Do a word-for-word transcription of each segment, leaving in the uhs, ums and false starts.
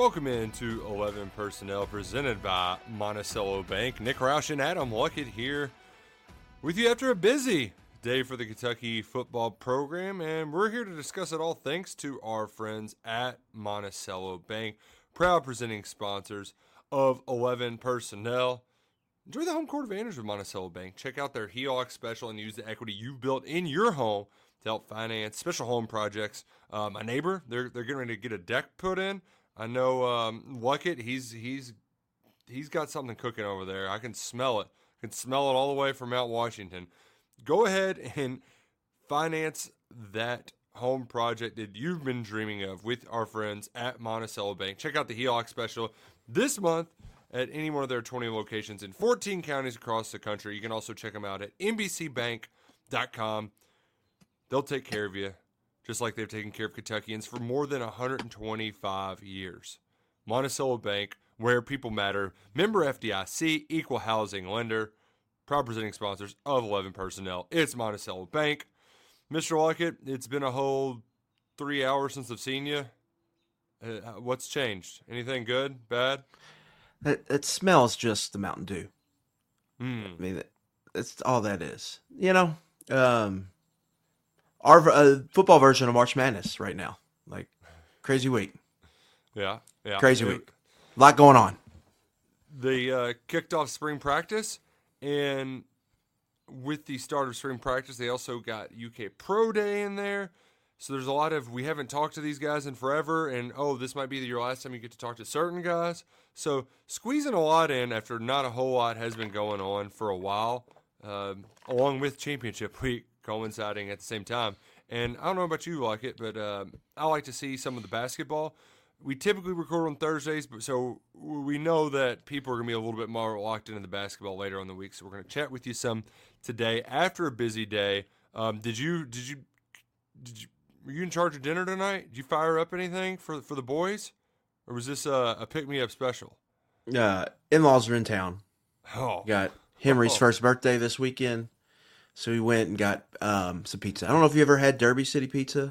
Welcome into eleven Personnel presented by Monticello Bank. Nick Roush and Adam Luckett here with you after a busy day for the Kentucky football program, and we're here to discuss it all thanks to our friends at Monticello Bank, proud presenting sponsors of eleven Personnel. Enjoy the home court advantage with Monticello Bank. Check out their H E L O C special and use the equity you've built in your home to help finance special home projects. Uh, my neighbor, they're they're getting ready to get a deck put in. I know um, Luckett, he's he's he's got something cooking over there. I can smell it. I can smell it all the way from Mount Washington. Go ahead and finance that home project that you've been dreaming of with our friends at Monticello Bank. Check out the H E L O C special this month at any one of their twenty locations in fourteen counties across the country. You can also check them out at N B C bank dot com. They'll take care of you, just like they've taken care of Kentuckians for more than one hundred twenty-five years. Monticello Bank, where people matter. Member F D I C, equal housing lender. Proud presenting sponsors of eleven Personnel. It's Monticello Bank. Mister Luckett, it's been a whole three hours since I've seen you. Uh, what's changed? Anything good? Bad? It, it smells just the Mountain Dew. Mm. I mean, that's all that is. You know, um, our uh, football version of March Madness right now. Like, crazy week. Yeah, yeah. Crazy it, week. A lot going on. They uh, kicked off spring practice, and with the start of spring practice, they also got U K Pro Day in there. So there's a lot of, we haven't talked to these guys in forever, and oh, this might be your last time you get to talk to certain guys. So squeezing a lot in after not a whole lot has been going on for a while, um, along with championship week coinciding at the same time. And I don't know about you, Luckett, but uh, I like to see some of the basketball. We typically record on Thursdays, but so we know that people are going to be a little bit more locked into the basketball later on in the week. So we're going to chat with you some today after a busy day. Um, did you did you did you were you in charge of dinner tonight? Did you fire up anything for for the boys, or was this a, a pick me up special? Uh, in-laws are in town. Oh, Got Henry's oh. first birthday this weekend, so we went and got um, some pizza. I don't know if you ever had Derby City Pizza.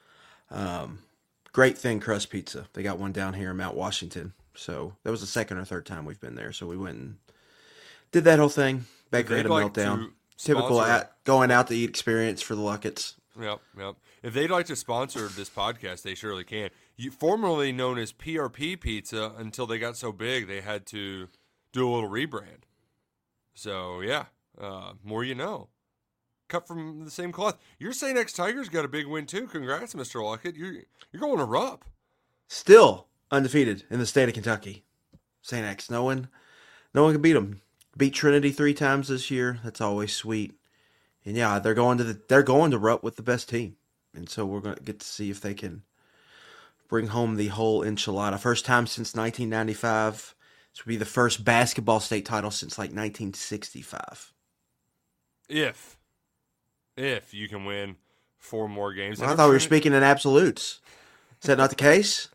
Um, great thin crust pizza. They got one down here in Mount Washington. So that was the second or third time we've been there. So we went and did that whole thing. Baker had a like meltdown. Typical at, going out to eat experience for the Lucketts. Yep, yep. If they'd like to sponsor this podcast, they surely can. You, formerly known as P R P Pizza, until they got so big, they had to do a little rebrand. So, yeah, uh, more you know. Cut from the same cloth. Your Saint X Tigers got a big win, too. Congrats, Mister Luckett. You're, you're going to Rupp. Still undefeated in the state of Kentucky. Saint X. No one, no one can beat them. Beat Trinity three times this year. That's always sweet. And yeah, they're going to the they're going to Rupp with the best team, and so we're going to get to see if they can bring home the whole enchilada. First time since nineteen ninety-five. This would be the first basketball state title since like nineteen sixty-five. If, if you can win four more games. Well, I thought we were speaking in absolutes. Is that not the case?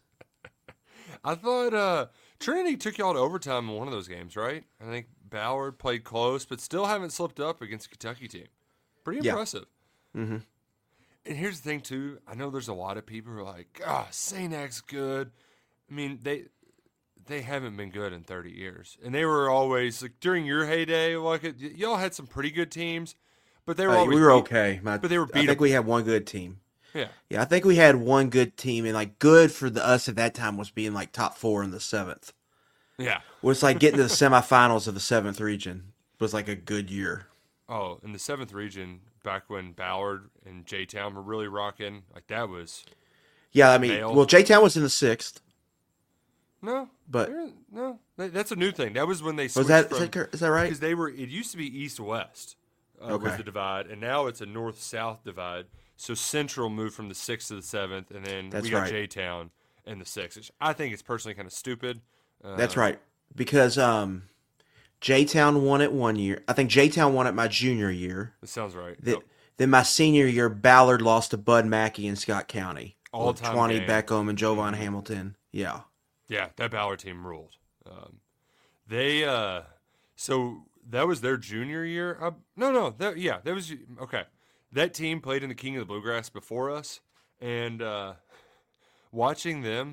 I thought uh, Trinity took y'all to overtime in one of those games, right? I think Ballard played close, but still haven't slipped up against a Kentucky team. Pretty impressive. Yeah. Mm-hmm. And here's the thing, too. I know there's a lot of people who are like, ah, oh, Saint X good. I mean, they they haven't been good in thirty years. And they were always, like, during your heyday, like, y- y'all had some pretty good teams, but they were uh, always We were beat- okay. My, but they were I think beatable. we had one good team. Yeah. Yeah, I think we had one good team, and, like, good for the, us at that time was being, like, top four in the seventh. Yeah. It was like getting to the semifinals of the seventh region was like a good year. Oh, in the seventh region, back when Ballard and J-Town were really rocking, like that was Yeah, I mean, Male. well, J-Town was in the sixth. no, But- they're- no, that- that's a new thing. That was when they Was switched that, from, is that is that right? because they were. It used to be east-west uh, was Okay. the divide, and now it's a north-south divide. So Central moved from the sixth to the seventh, and then That's we got right. J-Town in the sixth. Which I think it's personally kind of stupid. Uh, That's right. Because um, J-Town won it one year. I think J-Town won it my junior year. That sounds right. Then, Yep. then my senior year, Ballard lost to Bud Mackey in Scott County. All-time Twanny game. Beckham and Jovan Hamilton. Yeah. Yeah, that Ballard team ruled. Um, they uh, so that was their junior year. Uh, no, no, that yeah, that was okay. That team played in the King of the Bluegrass before us, and uh, watching them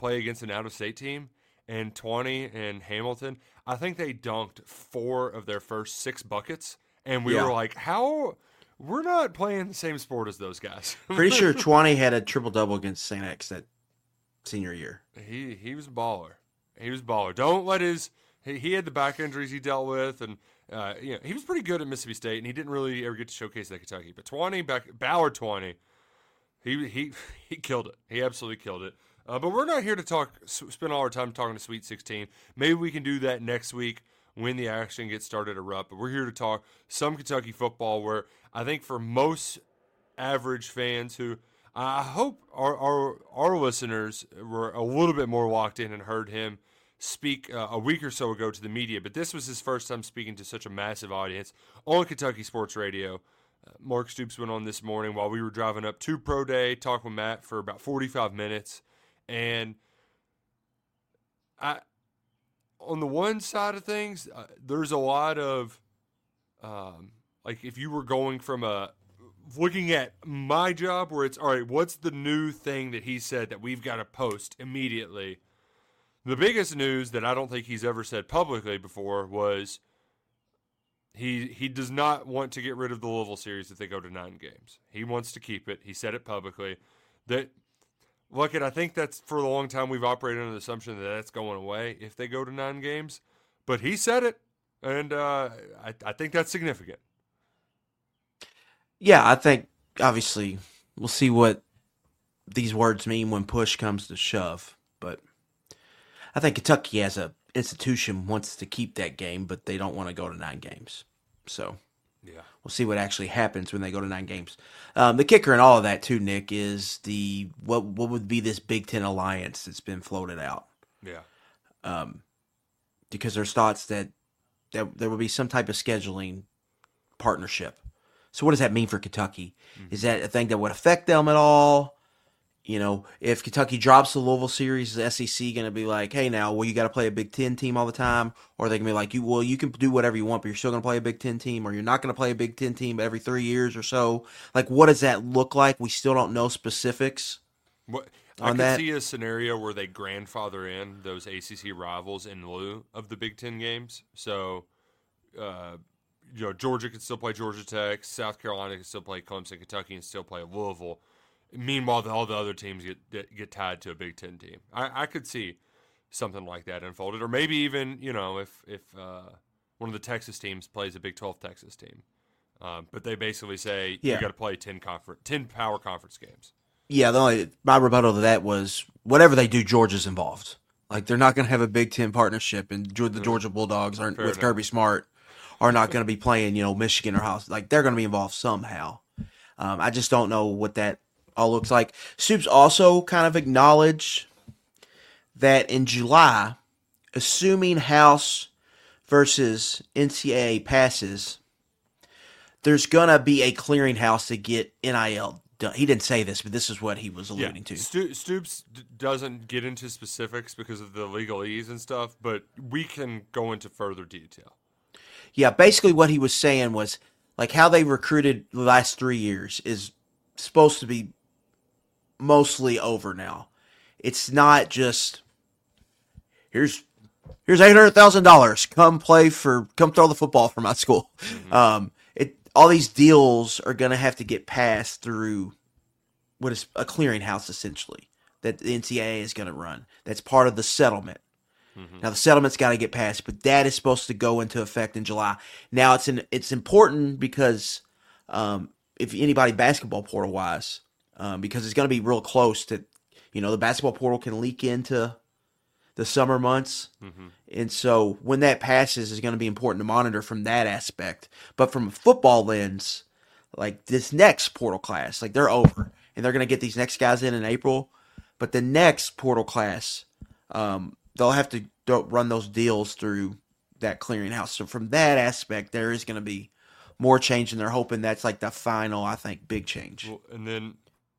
play against an out-of-state team, and twenty in Hamilton. I think they dunked four of their first six buckets, and we Yeah. were like, how – we're not playing the same sport as those guys. Pretty sure twenty had a triple-double against Saint X that senior year. He he was a baller. He was a baller. Don't let his he, – he had the back injuries he dealt with, and uh, you know, he was pretty good at Mississippi State, and he didn't really ever get to showcase that Kentucky. But twenty, back Ballard twenty, he he he killed it. He absolutely killed it. Uh, but we're not here to talk. Spend all our time talking to Sweet sixteen. Maybe we can do that next week when the action gets started to erupt. But we're here to talk some Kentucky football, where I think for most average fans who I hope our our, our listeners were a little bit more locked in and heard him speak uh, a week or so ago to the media. But this was his first time speaking to such a massive audience on Kentucky Sports Radio. Uh, Mark Stoops went on this morning while we were driving up to Pro Day, talked with Matt for about forty-five minutes. And I, on the one side of things, uh, there's a lot of, um, like if you were going from a, looking at my job where it's, all right, what's the new thing that he said that we've got to post immediately? The biggest news that I don't think he's ever said publicly before was he he does not want to get rid of the Louisville series if they go to nine games. He wants to keep it. He said it publicly. That Look, and I think that's for a long time we've operated on the assumption that that's going away if they go to nine games. But he said it, and uh, I, I think that's significant. Yeah, I think, obviously, we'll see what these words mean when push comes to shove. But I think Kentucky as an institution wants to keep that game, but they don't want to go to nine games. So yeah, we'll see what actually happens when they go to nine games. Um, the kicker in all of that, too, Nick, is the what what would be this Big Ten alliance that's been floated out. Yeah. Um, because there's thoughts that, that there will be some type of scheduling partnership. So what does that mean for Kentucky? Mm-hmm. Is that a thing that would affect them at all? You know, if Kentucky drops the Louisville series, is the S E C going to be like, hey, now, well, you got to play a Big Ten team all the time? Or are they going to be like, you, well, you can do whatever you want, but you're still going to play a Big Ten team, or you're not going to play a Big Ten team every three years or so? Like, what does that look like? We still don't know specifics what, on I could that. see a scenario where they grandfather in those A C C rivals in lieu of the Big Ten games. So, uh, you know, Georgia could still play Georgia Tech, South Carolina could still play Clemson, Kentucky and still play Louisville. Meanwhile, the, all the other teams get get tied to a Big Ten team. I, I could see something like that unfolded, or maybe even you know if if uh, one of the Texas teams plays a Big twelve Texas team, um, but they basically say Yeah. you got to play ten conference, ten power conference games. Yeah, the only my rebuttal to that was whatever they do, Georgia's involved. Like they're not going to have a Big Ten partnership, and the Georgia Bulldogs aren't Fair with enough. Kirby Smart are not going to be playing, you know, Michigan or House. Like they're going to be involved somehow. Um, I just don't know what that all looks like. Stoops also kind of acknowledged that in July, assuming House versus N C double A passes, there's going to be a clearinghouse to get N I L done. He didn't say this, but this is what he was alluding to. Sto- Stoops d- doesn't get into specifics because of the legalese and stuff, but we can go into further detail. Yeah, basically what he was saying was like how they recruited the last three years is supposed to be mostly over now. It's not just here's here's eight hundred thousand dollars. Come play for come throw the football for my school. Mm-hmm. Um, it all these deals are gonna have to get passed through what is a clearinghouse essentially that the N C double A is gonna run. That's part of the settlement. Mm-hmm. Now the settlement's got to get passed, but that is supposed to go into effect in July. Now it's an, it's important because um, if anybody basketball portal wise, um, because it's going to be real close to, you know, the basketball portal can leak into the summer months, mm-hmm. and so when that passes, is going to be important to monitor from that aspect. But from a football lens, like this next portal class, like they're over, and they're going to get these next guys in in April, but the next portal class. Um, They'll have to run those deals through that clearinghouse. So from that aspect, there is going to be more change, and they're hoping that's like the final, I think, big change. Well, and then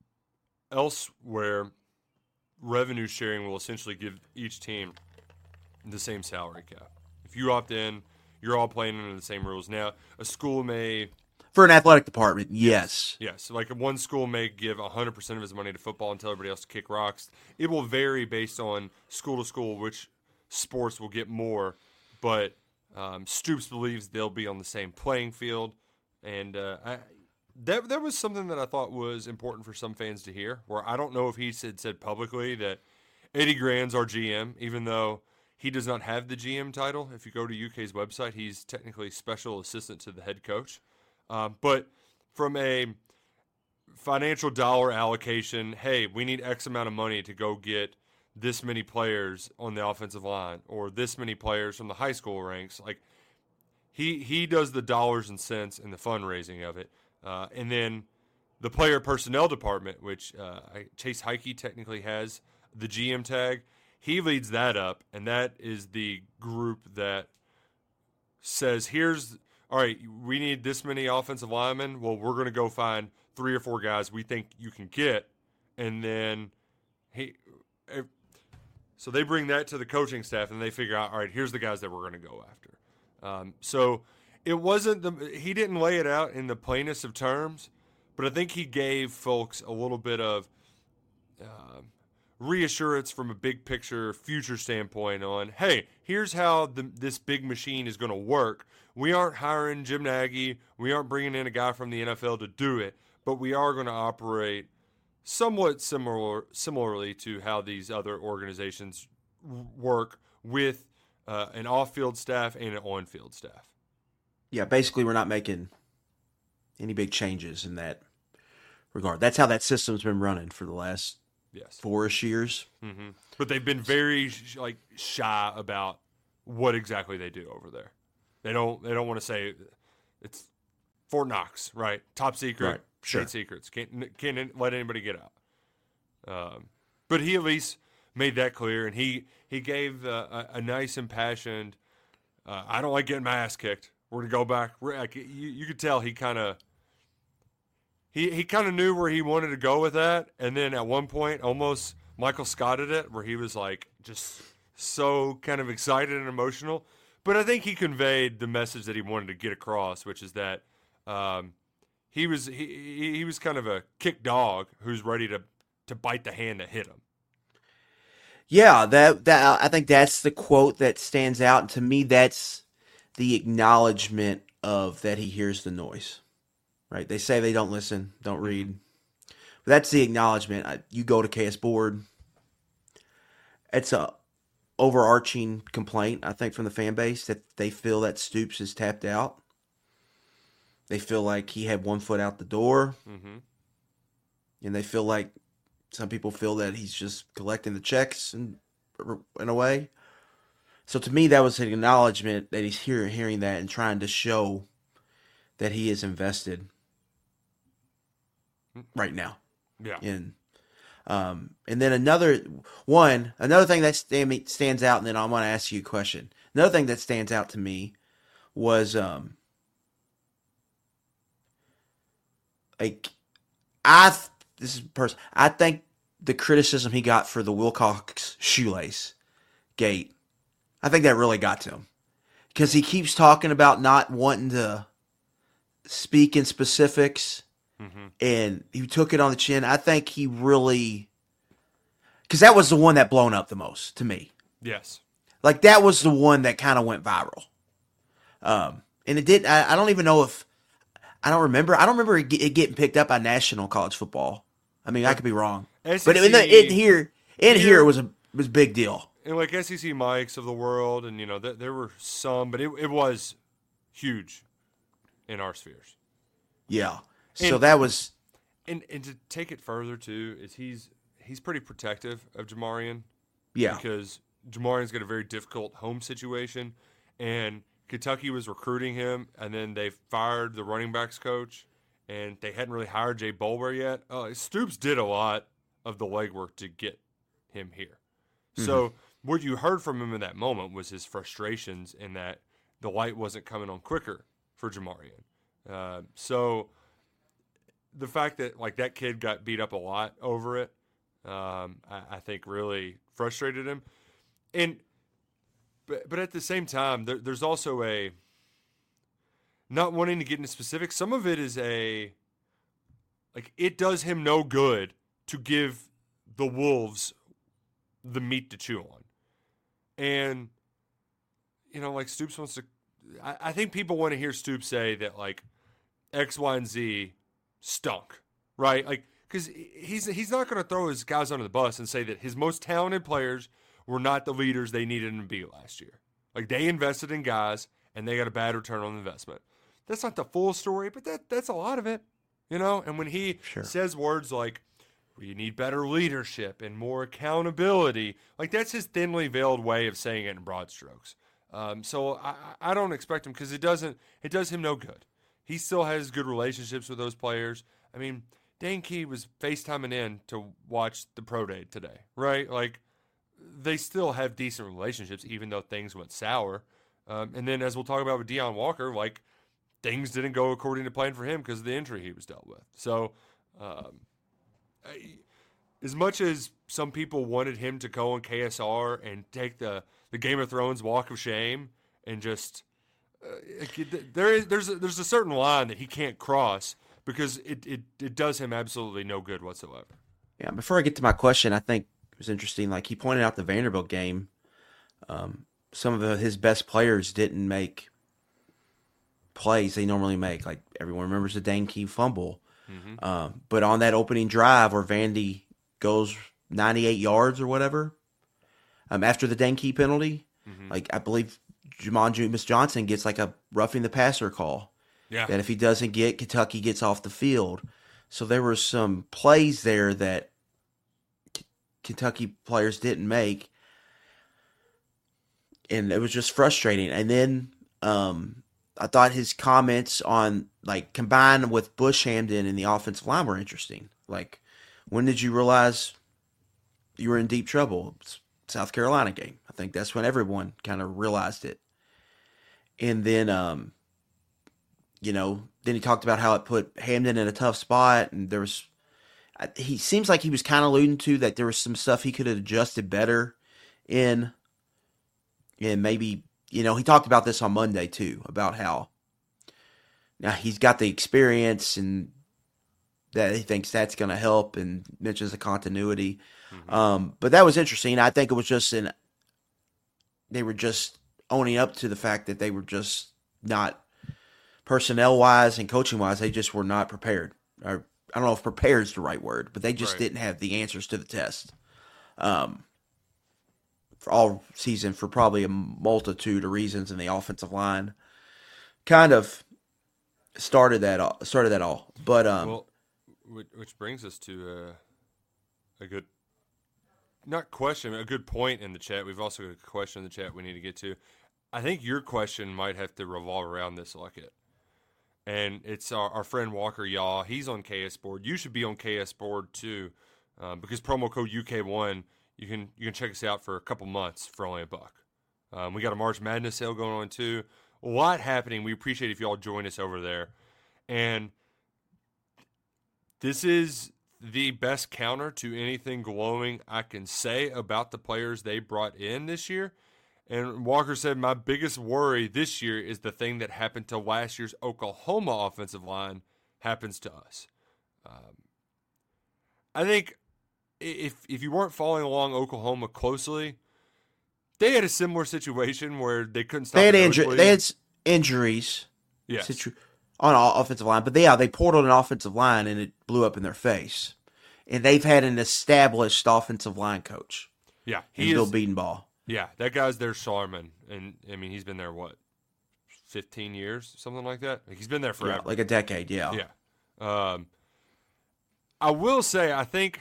elsewhere, revenue sharing will essentially give each team the same salary cap. If you opt in, you're all playing under the same rules. Now, a school may For an athletic department, yes. Yes. Like one school may give one hundred percent of his money to football and tell everybody else to kick rocks. It will vary based on school to school which sports will get more. But um, Stoops believes they'll be on the same playing field. And uh, I, that, that was something that I thought was important for some fans to hear, where I don't know if he said, said publicly that Eddie Grand's our G M, even though he does not have the G M title. If you go to U K's website, he's technically special assistant to the head coach. Um, but from a financial dollar allocation, hey, we need X amount of money to go get this many players on the offensive line or this many players from the high school ranks. Like he he does the dollars and cents and the fundraising of it. Uh, and then the player personnel department, which uh, Chase Heike technically has the G M tag, he leads that up, and that is the group that says, here's – all right, we need this many offensive linemen. Well, we're going to go find three or four guys we think you can get. And then he, so they bring that to the coaching staff and they figure out, all right, here's the guys that we're going to go after. Um, so it wasn't the, he didn't lay it out in the plainest of terms, but I think he gave folks a little bit of uh, reassurance from a big picture future standpoint on, hey, here's how the, this big machine is going to work. We aren't hiring Jim Nagy. We aren't bringing in a guy from the N F L to do it, but we are going to operate somewhat similar, similarly to how these other organizations work with uh, an off-field staff and an on-field staff. Yeah, basically we're not making any big changes in that regard. That's how that system's been running for the last yes. four-ish years. Mm-hmm. But they've been very like shy about what exactly they do over there. They don't. They don't want to say it's Fort Knox, right? Top secret, right. Sure. state secrets. Can't can't let anybody get out. Um, but he at least made that clear, and he he gave uh, a, a nice impassioned. Uh, I don't like getting my ass kicked. We're gonna go back. We're, like, you, you could tell he kind of he he kind of knew where he wanted to go with that, and then at one point, almost Michael Scotted it, where he was like just so kind of excited and emotional. But I think he conveyed the message that he wanted to get across, which is that um, he was he he was kind of a kick dog who's ready to, to bite the hand that hit him. Yeah, that that I think that's the quote that stands out, and to me, that's the acknowledgement of that he hears the noise. Right? They say they don't listen, don't read. But that's the acknowledgement. I, you go to K S Board. It's a overarching complaint, I think, from the fan base that they feel that Stoops is tapped out. They feel like he had one foot out the door. Mm-hmm. And they feel like some people feel that he's just collecting the checks in, in a way. So to me, that was an acknowledgement that he's hear, hearing that and trying to show that he is invested right now. Yeah. In Um, and then another one, another thing that stand, stands out, and then I want to ask you a question. Another thing that stands out to me was, um, like, I, this is person, I think the criticism he got for the Wilcox shoelace gate, I think that really got to him. Because he keeps talking about not wanting to speak in specifics. Mm-hmm. And he took it on the chin. I think he really, because that was the one that blown up the most to me. Yes, like that was the one that kind of went viral. Um, and it did. I, I don't even know if I don't remember. I don't remember it, it getting picked up by national college football. I mean, I could be wrong, S E C, but in, the, in here, in here, here it was a was a big deal. And like S E C Mikes of the world, and you know th- there were some, but it it was huge in our spheres. Yeah. So and, that was, and and to take it further too is he's he's pretty protective of Jamarian, yeah, because Jamarian's got a very difficult home situation, and Kentucky was recruiting him, and then they fired the running backs coach, and they hadn't really hired Jay Bolwer yet. Uh, Stoops did a lot of the legwork to get him here. Mm-hmm. So what you heard from him in that moment was his frustrations in that the light wasn't coming on quicker for Jamarian. Uh, so. The fact that like that kid got beat up a lot over it, um, I, I think really frustrated him. And but but at the same time, there, there's also a not wanting to get into specifics, some of it is a like it does him no good to give the Wolves the meat to chew on. And, you know, like Stoops wants to I, I think people want to hear Stoops say that like X, Y, and Z stunk, right? Like, because he's he's not going to throw his guys under the bus and say that his most talented players were not the leaders they needed to be last year. Like, they invested in guys, and they got a bad return on investment. That's not the full story, but that that's a lot of it, you know? And when he Sure. says words like, we need better leadership and more accountability, like, that's his thinly veiled way of saying it in broad strokes. Um, so I, I don't expect him, because it doesn't it does him no good. He still has good relationships with those players. I mean, Dane Key was FaceTiming in to watch the Pro Day today, right? Like, they still have decent relationships, even though things went sour. Um, and then, as we'll talk about with Deion Walker, like, things didn't go according to plan for him because of the injury he was dealt with. So, um, I, as much as some people wanted him to go on K S R and take the, the Game of Thrones walk of shame and just uh, there is there's a, there's a certain line that he can't cross because it, it, it does him absolutely no good whatsoever. Yeah, before I get to my question, I think it was interesting. Like, he pointed out the Vanderbilt game. Um, some of the, his best players didn't make plays they normally make. Like, everyone remembers the Dane Key fumble. Mm-hmm. Um, but on that opening drive where Vandy goes ninety-eight yards or whatever, um, after the Dane Key penalty, mm-hmm. like, I believe Jamon Jumas Johnson gets like a roughing the passer call. Yeah. That if he doesn't get, Kentucky gets off the field. So there were some plays there that K- Kentucky players didn't make. And it was just frustrating. And then um, I thought his comments on, like, combined with Bush Hamden and the offensive line were interesting. Like, when did you realize you were in deep trouble? It's South Carolina game. I think that's when everyone kind of realized it. And then, um, you know, then he talked about how it put Hamden in a tough spot. And there was, he seems like he was kind of alluding to that there was some stuff he could have adjusted better in. And maybe, you know, he talked about this on Monday too, about how now he's got the experience and that he thinks that's going to help, and mentions the continuity. Mm-hmm. Um, but that was interesting. I think it was just an, they were just owning up to the fact that they were just not personnel wise and coaching wise. They just were not prepared. Or, I don't know if prepared is the right word, but they just right. didn't have the answers to the test. Um, for all season, for probably a multitude of reasons, in the offensive line kind of started that all, started that all. But um, well, which brings us to uh, a good, not question, a good point in the chat. We've also got a question in the chat we need to get to. I think your question might have to revolve around this like it. And it's our, our friend Walker Yaw. He's on K S Board. You should be on K S Board too, um, because promo code U K one, you can you can check us out for a couple months for only a buck. Um, we got a March Madness sale going on too. A lot happening. We appreciate if you all join us over there. And this is the best counter to anything glowing I can say about the players they brought in this year. And Walker said, my biggest worry this year is the thing that happened to last year's Oklahoma offensive line happens to us. Um, I think if if you weren't following along Oklahoma closely, they had a similar situation where they couldn't stop. They had, inju- they had injuries yes. situ- on all offensive line, but they, yeah, they portaled an offensive line and it blew up in their face. And they've had an established offensive line coach. Yeah, he is Bill Bedenbaugh. Yeah, that guy's their Sharman, and I mean he's been there what, fifteen years, something like that. Like, he's been there forever, yeah, like a decade. Yeah, yeah. Um, I will say, I think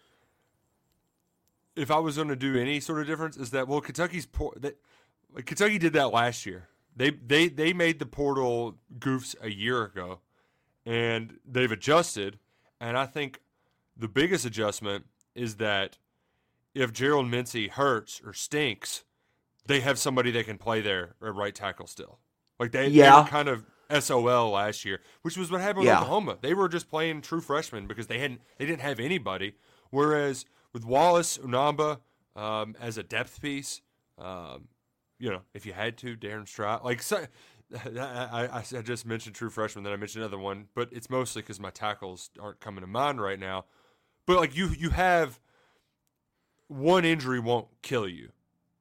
if I was going to do any sort of difference, is that well, Kentucky's por- that like, Kentucky did that last year. They they they made the portal goofs a year ago, and they've adjusted. And I think the biggest adjustment is that if Gerald Mincy hurts or stinks, they have somebody that can play there at right tackle still. Like they, yeah. they were kind of S O L last year, which was what happened with yeah. Oklahoma. They were just playing true freshmen because they hadn't they didn't have anybody. Whereas with Wallace Unamba um, as a depth piece, um, you know, if you had to, Darren Stroud, like so, I, I, I just mentioned true freshman, then I mentioned another one, but it's mostly because my tackles aren't coming to mind right now. But like you, you have one injury won't kill you,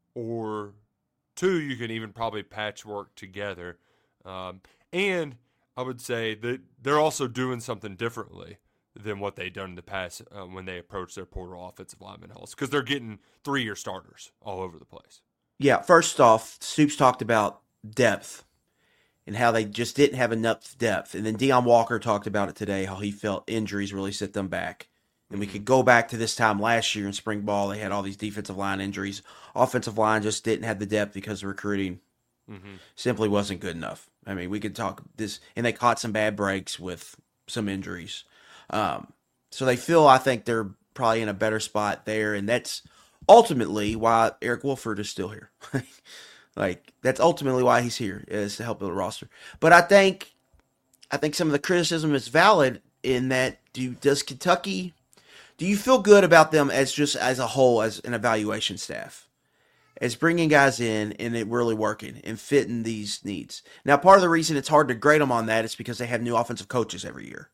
or two, you can even probably patchwork together. Um, and I would say that they're also doing something differently than what they've done in the past uh, when they approach their portal offensive lineman holes, because they're getting three-year starters all over the place. Yeah, first off, Stoops talked about depth and how they just didn't have enough depth. And then Deion Walker talked about it today, how he felt injuries really set them back. And we could go back to this time last year in spring ball. They had all these defensive line injuries. Offensive line just didn't have the depth because the recruiting mm-hmm. simply wasn't good enough. I mean, we could talk this, and they caught some bad breaks with some injuries. Um, so they feel, I think they're probably in a better spot there, and that's ultimately why Eric Wolford is still here. Like, that's ultimately why he's here, is to help build a roster. But I think, I think some of the criticism is valid in that do does Kentucky, do you feel good about them as just as a whole, as an evaluation staff, as bringing guys in and it really working and fitting these needs? Now, part of the reason it's hard to grade them on that is because they have new offensive coaches every year.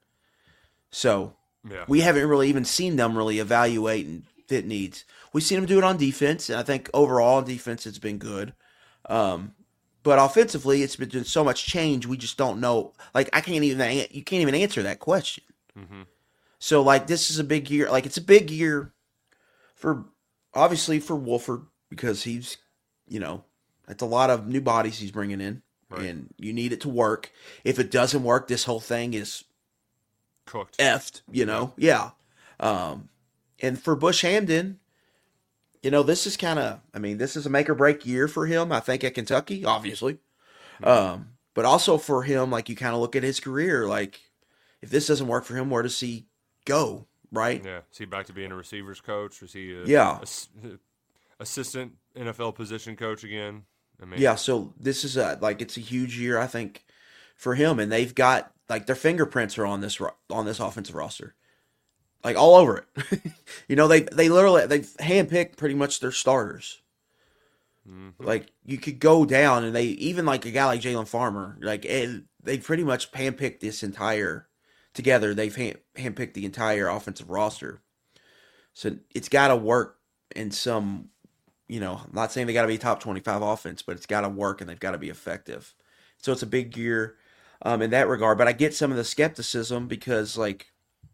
So yeah. we haven't really even seen them really evaluate and fit needs. We've seen them do it on defense, and I think overall on defense it's been good. Um, but offensively, it's been doing so much change, we just don't know. Like, I can't even, you can't even answer that question. Mm-hmm. So, like, this is a big year. Like, it's a big year for, obviously, for Wolford, because he's, you know, that's a lot of new bodies he's bringing in, right. And you need it to work. If it doesn't work, this whole thing is cooked. Effed, you know? Yeah. Um, and for Bush Hamdan, you know, this is kind of, I mean, this is a make or break year for him, I think, at Kentucky, obviously. Mm-hmm. Um, but also for him, like, you kind of look at his career, like, if this doesn't work for him, where does he go, right? Yeah. Is he back to being a receivers coach? Is he a, yeah. a, a assistant N F L position coach again? I mean, yeah, so this is a, like, it's a huge year, I think, for him, and they've got, like, their fingerprints are on this on this offensive roster. Like, all over it. You know, they they literally, they've handpicked pretty much their starters. Mm-hmm. Like, you could go down, and they, even like a guy like Jalen Farmer, like, it, they pretty much handpicked this entire, together, they've hand, handpicked the entire offensive roster. So it's got to work in some, you know, I'm not saying they got to be top twenty-five offense, but it's got to work, and they've got to be effective. So it's a big year um, in that regard. But I get some of the skepticism because, like,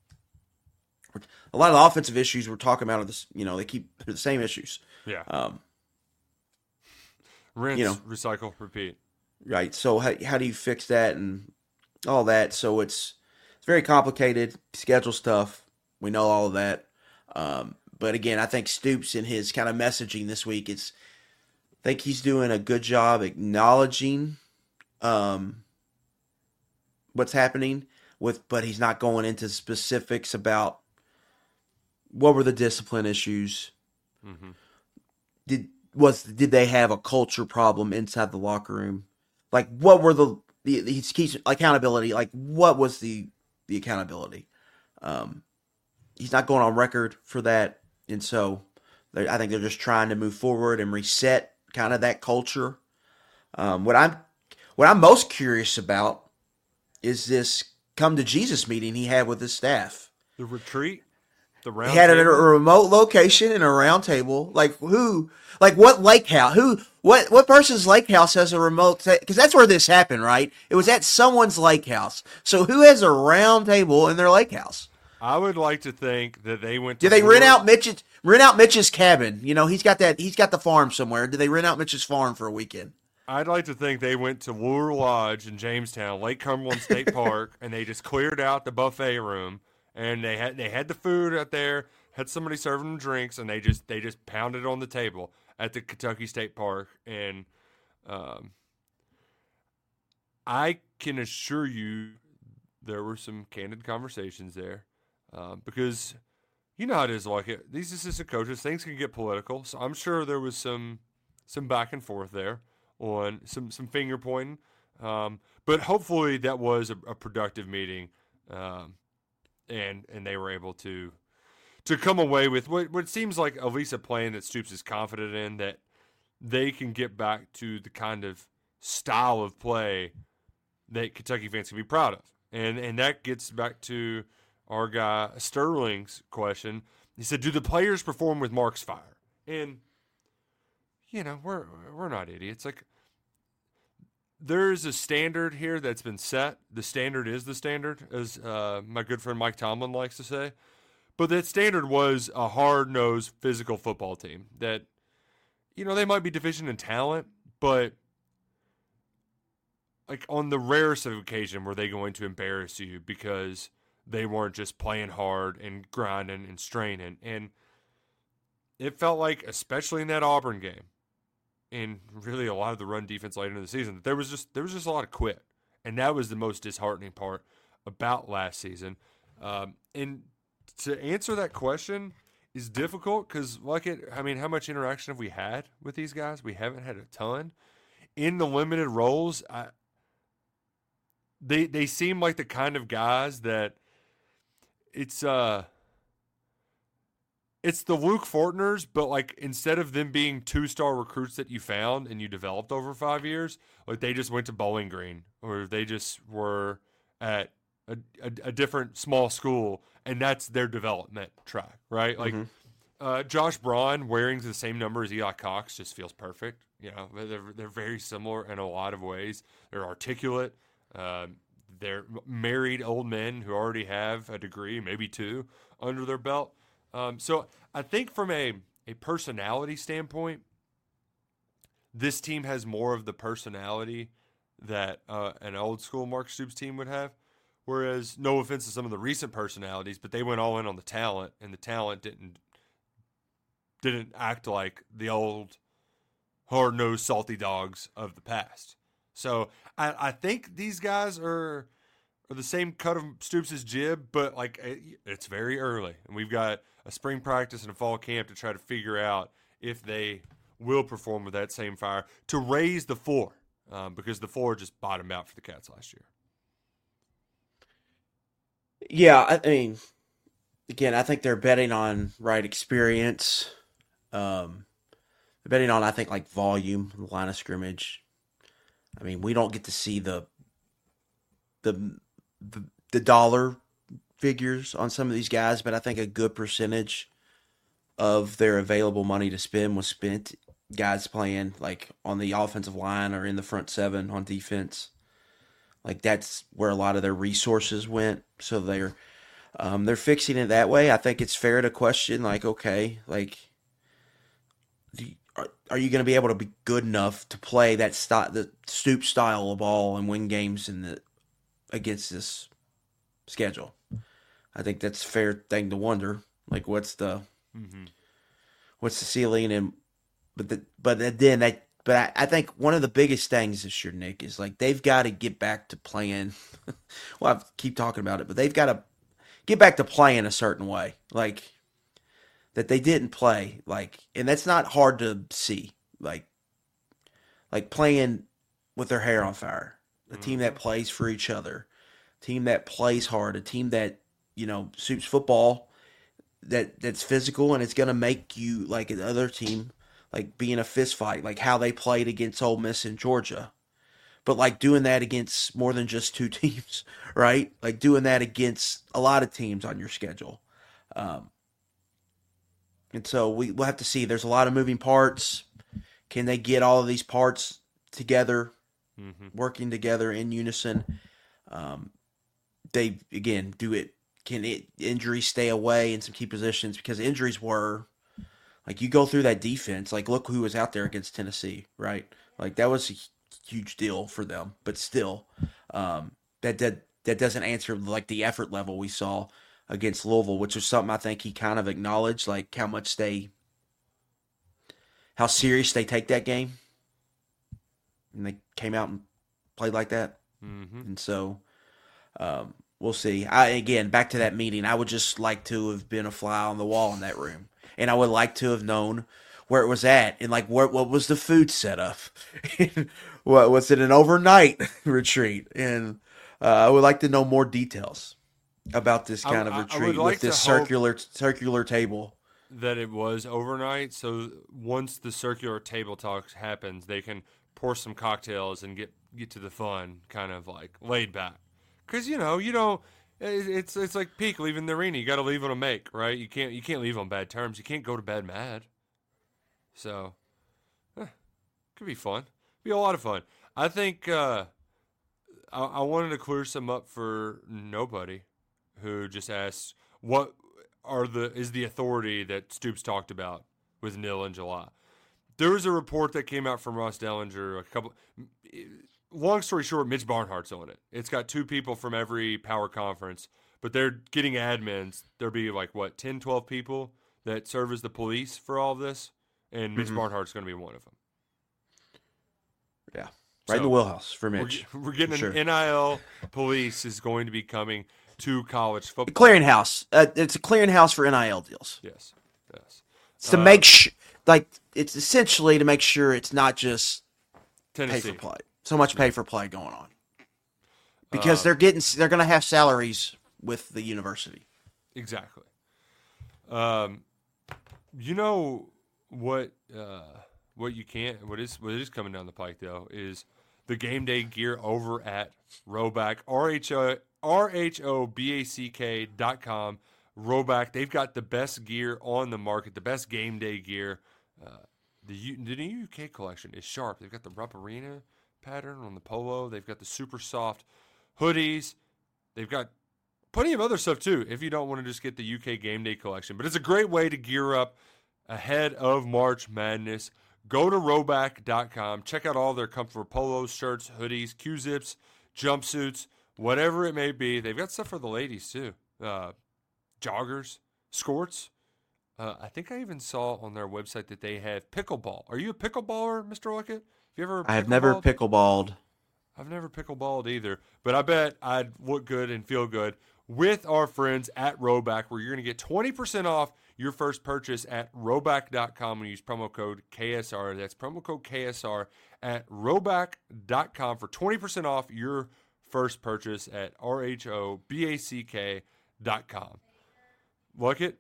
a lot of the offensive issues we're talking about are this, you know, they keep the same issues. Yeah. Um, Rinse, you know, recycle, repeat. Right. So how how do you fix that and all that? So it's it's very complicated schedule stuff. We know all of that. Um, but again, I think Stoops in his kind of messaging this week, it's I think he's doing a good job acknowledging um, what's happening with, but he's not going into specifics about what were the discipline issues? Mm-hmm. Did was did they have a culture problem inside the locker room? Like, what were the the, the keeps accountability? Like, what was the the accountability? Um, he's not going on record for that, and so I think they're just trying to move forward and reset kind of that culture. Um, what I'm what I'm most curious about is this come to Jesus meeting he had with his staff. The retreat. The round he had table? it at a remote location in a round table. Like who? Like what lake house? Who? What? What person's lake house has a remote? Because ta- that's where this happened, right? It was at someone's lake house. So who has a round table in their lake house? I would like to think that they went. to Did they rent out Mitch's rent out Mitch's cabin? You know, he's got that. He's got the farm somewhere. Did they rent out Mitch's farm for a weekend? I'd like to think they went to Lure Lodge in Jamestown, Lake Cumberland State Park, and they just cleared out the buffet room. And they had they had the food out there, had somebody serving them drinks, and they just they just pounded on the table at the Kentucky State Park. And um, I can assure you there were some candid conversations there uh, because you know how it is. Like it, these assistant coaches, things can get political. So I'm sure there was some some back and forth there on some some finger pointing. Um, but hopefully that was a, a productive meeting. Um, And and they were able to to come away with what, what seems like at least a plan that Stoops is confident in, that they can get back to the kind of style of play that Kentucky fans can be proud of. And and that gets back to our guy Sterling's question. He said, do the players perform with Mark's fire? And, you know, we're we're not idiots. Like, there's a standard here that's been set. The standard is the standard, as uh, my good friend Mike Tomlin likes to say. But that standard was a hard-nosed physical football team that, you know, they might be deficient in talent, but like on the rarest of occasion were they going to embarrass you because they weren't just playing hard and grinding and straining. And it felt like, especially in that Auburn game, and really a lot of the run defense later in the season, that there was just there was just a lot of quit. And that was the most disheartening part about last season. Um, and to answer that question is difficult because, like it, I mean, how much interaction have we had with these guys? We haven't had a ton. In the limited roles, I, they they seem like the kind of guys that it's uh it's the Luke Fortners, but like instead of them being two star recruits that you found and you developed over five years, like they just went to Bowling Green or they just were at a, a, a different small school, and that's their development track, right? Like Mm-hmm. uh, Josh Braun wearing the same number as Eli Cox just feels perfect. You know, they're they're very similar in a lot of ways. They're articulate. Um, they're married old men who already have a degree, maybe two, under their belt. Um, so I think from a, a personality standpoint, this team has more of the personality that uh, an old school Mark Stoops team would have. Whereas, no offense to some of the recent personalities, but they went all in on the talent, and the talent didn't didn't act like the old hard-nosed salty dogs of the past. So I, I think these guys are are the same cut of Stoops' jib, but like it's very early, and we've got a spring practice and a fall camp to try to figure out if they will perform with that same fire to raise the floor, um, because the floor just bottomed out for the Cats last year. Yeah, I mean, again, I think they're betting on right experience. Um, they're betting on, I think, like volume, the line of scrimmage. I mean, we don't get to see the the the, the dollar figures on some of these guys, but I think a good percentage of their available money to spend was spent guys playing like on the offensive line or in the front seven on defense. Like that's where a lot of their resources went. So they're um, they're fixing it that way. I think it's fair to question, like, okay, like, do you, are, are you going to be able to be good enough to play that style, the Stoop style of ball and win games in the against this schedule? I think that's a fair thing to wonder. Like, what's the Mm-hmm. what's the ceiling? And but the, but then that. But I, I think one of the biggest things this year, Nick, is like they've got to get back to playing. Well, I keep talking about it, but they've got to get back to playing a certain way, like that they didn't play. Like, and that's not hard to see. Like, like playing with their hair on fire. A Mm-hmm. team that plays for each other, a team that plays hard, a team that you know suits football. That that's physical and it's gonna make you like another team. Like being a fist fight, like how they played against Ole Miss in Georgia. But like doing that against more than just two teams, right? Like doing that against a lot of teams on your schedule. Um, and so we, we'll have to see. There's a lot of moving parts. Can they get all of these parts together, Mm-hmm. working together in unison? Um, they, again, do it. Can it, injuries stay away in some key positions? Because injuries were... Like, you go through that defense, like, look who was out there against Tennessee, right? Like, that was a huge deal for them. But still, um, that, that that doesn't answer, like, the effort level we saw against Louisville, which was something I think he kind of acknowledged, like, how much they, how serious they take that game. And they came out and played like that. Mm-hmm. And so, um, we'll see. I Again, back to that meeting, I would just like to have been a fly on the wall in that room. And I would like to have known where it was at and like where, what was the food setup? What was it, an overnight retreat? And uh, I would like to know more details about this kind I, of I, retreat I would like with this to hope circular circular table. that it was overnight. So once the circular table talk happens, they can pour some cocktails, and get get to the fun, kind of like laid back. Because you know you don't. It's it's like peak leaving the arena. You got to leave on a make, right? You can't you can't leave on bad terms. You can't go to bed mad. So, eh, could be fun. Be a lot of fun. I think uh, I, I wanted to clear some up for nobody, who just asked what are the is the authority that Stoops talked about with Nil in July. There was a report that came out from Ross Dellinger a couple. Long story short, Mitch Barnhart's on it. It's got two people from every power conference, but they're getting admins. There'll be like, what, ten, twelve people that serve as the police for all of this, and Mitch mm-hmm. Barnhart's going to be one of them. Yeah, right so, in the wheelhouse for Mitch. We're, we're getting an sure. N I L police is going to be coming to college football. A clearinghouse. Uh, it's a clearinghouse for N I L deals. Yes, yes. It's to uh, make sure, like, it's essentially to make sure it's not just Tennessee. Pay for play. So much pay for play going on because uh, they're getting they're going to have salaries with the university. Exactly. Um, you know what? Uh, what you can't. What is what is coming down the pike though is the game day gear over at Roback R H O R H O B A C K dot com. Roback. They've got the best gear on the market. The best game day gear. Uh, the U, the new U K collection is sharp. They've got the Rupp Arena pattern on the polo. They've got the super soft hoodies. They've got plenty of other stuff too if you don't want to just get the U K game day collection. But it's a great way to gear up ahead of March Madness. Go to roback dot com. Check out all their comfortable polos, shirts, hoodies, Q-zips, jumpsuits, whatever it may be. They've got stuff for the ladies too. Uh, joggers, skirts. Uh, I think I even saw on their website that they have pickleball. Are you a pickleballer, Mister Luckett? You ever I have never pickleballed. I've never pickleballed either, but I bet I'd look good and feel good with our friends at Roback, where you're going to get twenty percent off your first purchase at roback dot com and use promo code K S R. That's promo code K S R at roback dot com for twenty percent off your first purchase at R H O B A C K dot com. Luckett,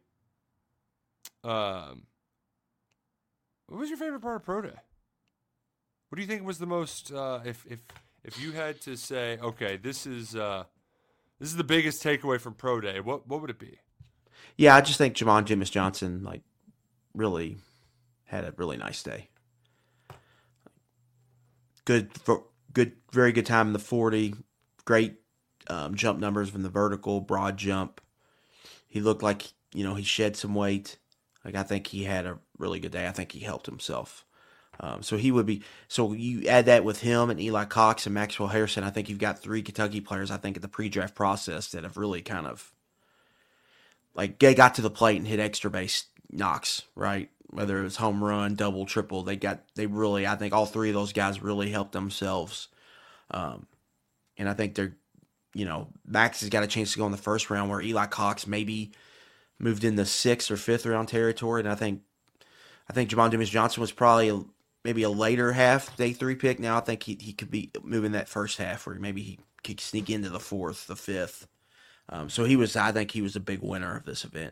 um, what was your favorite part of Pro Day? What do you think was the most? Uh, if if if you had to say, okay, this is uh, this is the biggest takeaway from Pro Day, what what would it be? Yeah, I just think Jamon James Johnson like really had a really nice day. Good, good, very good time in the forty. Great um, jump numbers from the vertical, broad jump. He looked like you know he shed some weight. Like I think he had a really good day. I think he helped himself. Um, so he would be. So you add that with him and Eli Cox and Maxwell Harrison. I think you've got three Kentucky players. I think in the pre-draft process that have really kind of like they got to the plate and hit extra base knocks, right? Whether it was home run, double, triple, they got they really. I think all three of those guys really helped themselves. Um, and I think they're, you know, Max has got a chance to go in the first round where Eli Cox maybe moved in the sixth or fifth round territory, and I think I think Jamon James Johnson was probably a, maybe a later half day three pick. Now I think he he could be moving that first half where maybe he could sneak into the fourth, the fifth. Um, so he was, I think he was a big winner of this event.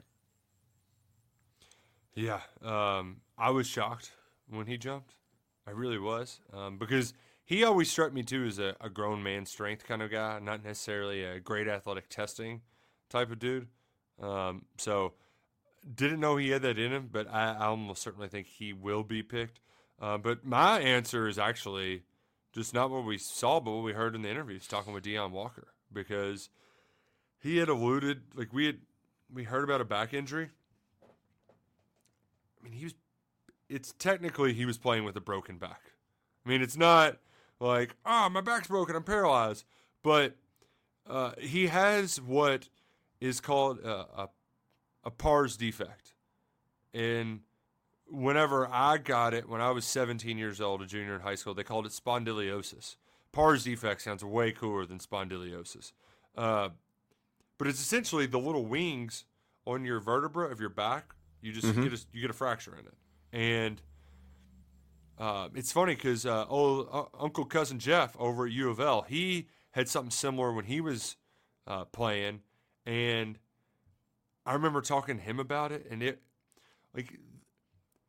Yeah, um, I was shocked when he jumped. I really was um, because he always struck me too as a, a grown man strength kind of guy, not necessarily a great athletic testing type of dude. Um, so didn't know he had that in him, but I, I almost certainly think he will be picked. Uh, but my answer is actually just not what we saw, but what we heard in the interviews talking with Deion Walker, because he had alluded, like we had, we heard about a back injury. I mean, he was, it's technically he was playing with a broken back. I mean, it's not like, oh, my back's broken, I'm paralyzed. But uh, he has what is called a, a, a pars defect. And whenever I got it, when I was seventeen years old, a junior in high school, they called it spondylosis. Pars defect sounds way cooler than spondylosis. Uh, but it's essentially the little wings on your vertebra of your back. You just mm-hmm. get a, you get a fracture in it. And uh, it's funny because uh, old uh, Uncle Cousin Jeff over at U of L, he had something similar when he was uh, playing. And I remember talking to him about it. And it, like,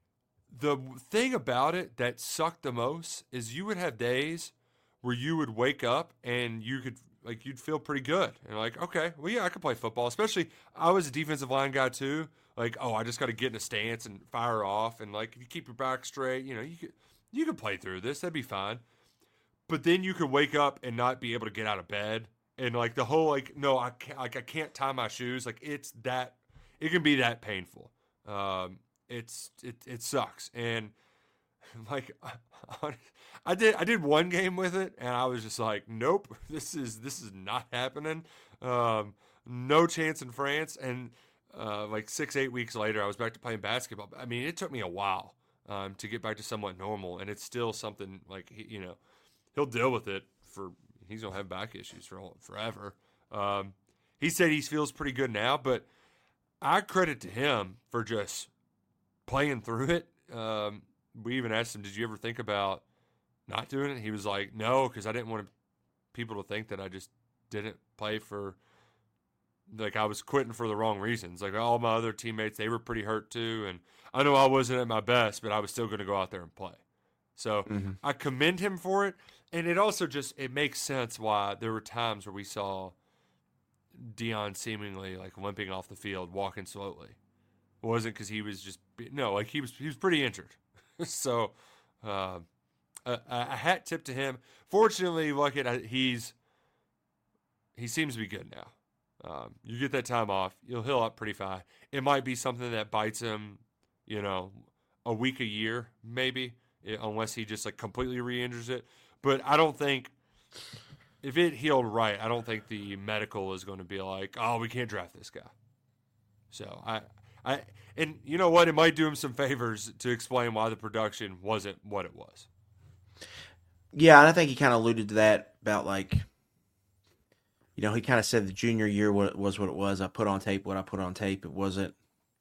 the thing about it that sucked the most is you would have days where you would wake up and you could like you'd feel pretty good and like, okay, well yeah, I could play football. Especially I was a defensive line guy too. Like, oh, I just got to get in a stance and fire off, and like if you keep your back straight, you know, you could you could play through this. That'd be fine. But then you could wake up and not be able to get out of bed, and like the whole like no, I can't, like I can't tie my shoes. Like it's that it can be that painful. Um, it's it it sucks, and like I, I did I did one game with it, and I was just like, nope, this is this is not happening. Um, no chance in France, and uh, like six eight weeks later, I was back to playing basketball. I mean, it took me a while um, to get back to somewhat normal, and it's still something like you know he'll deal with it for he's gonna have back issues for forever. Um, he said he feels pretty good now, but I credit to him for just playing through it. Um, we even asked him, did you ever think about not doing it? He was like, no, because I didn't want people to think that I just didn't play for, like I was quitting for the wrong reasons. Like all my other teammates, they were pretty hurt too. And I know I wasn't at my best, but I was still going to go out there and play. So mm-hmm. I commend him for it. And it also just, it makes sense why there were times where we saw Deion seemingly like limping off the field, walking slowly. It wasn't because he was just no, like he was he was pretty injured. so uh, a, a hat tip to him. Fortunately, look at he's he seems to be good now. Um, you get that time off, you'll heal up pretty fast. It might be something that bites him, you know, a week a year maybe, unless he just like completely re-injures it. But I don't think. If it healed right, I don't think the medical is going to be like, oh, we can't draft this guy. So I, I, and you know what? It might do him some favors to explain why the production wasn't what it was. Yeah, and I think he kind of alluded to that about like, you know, he kind of said the junior year was what it was. I put on tape what I put on tape. It wasn't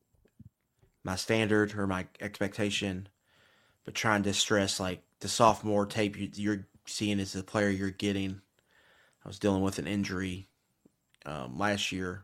my standard or my expectation, but trying to stress like the sophomore tape you're seeing as the player you're getting. I was dealing with an injury um, last year.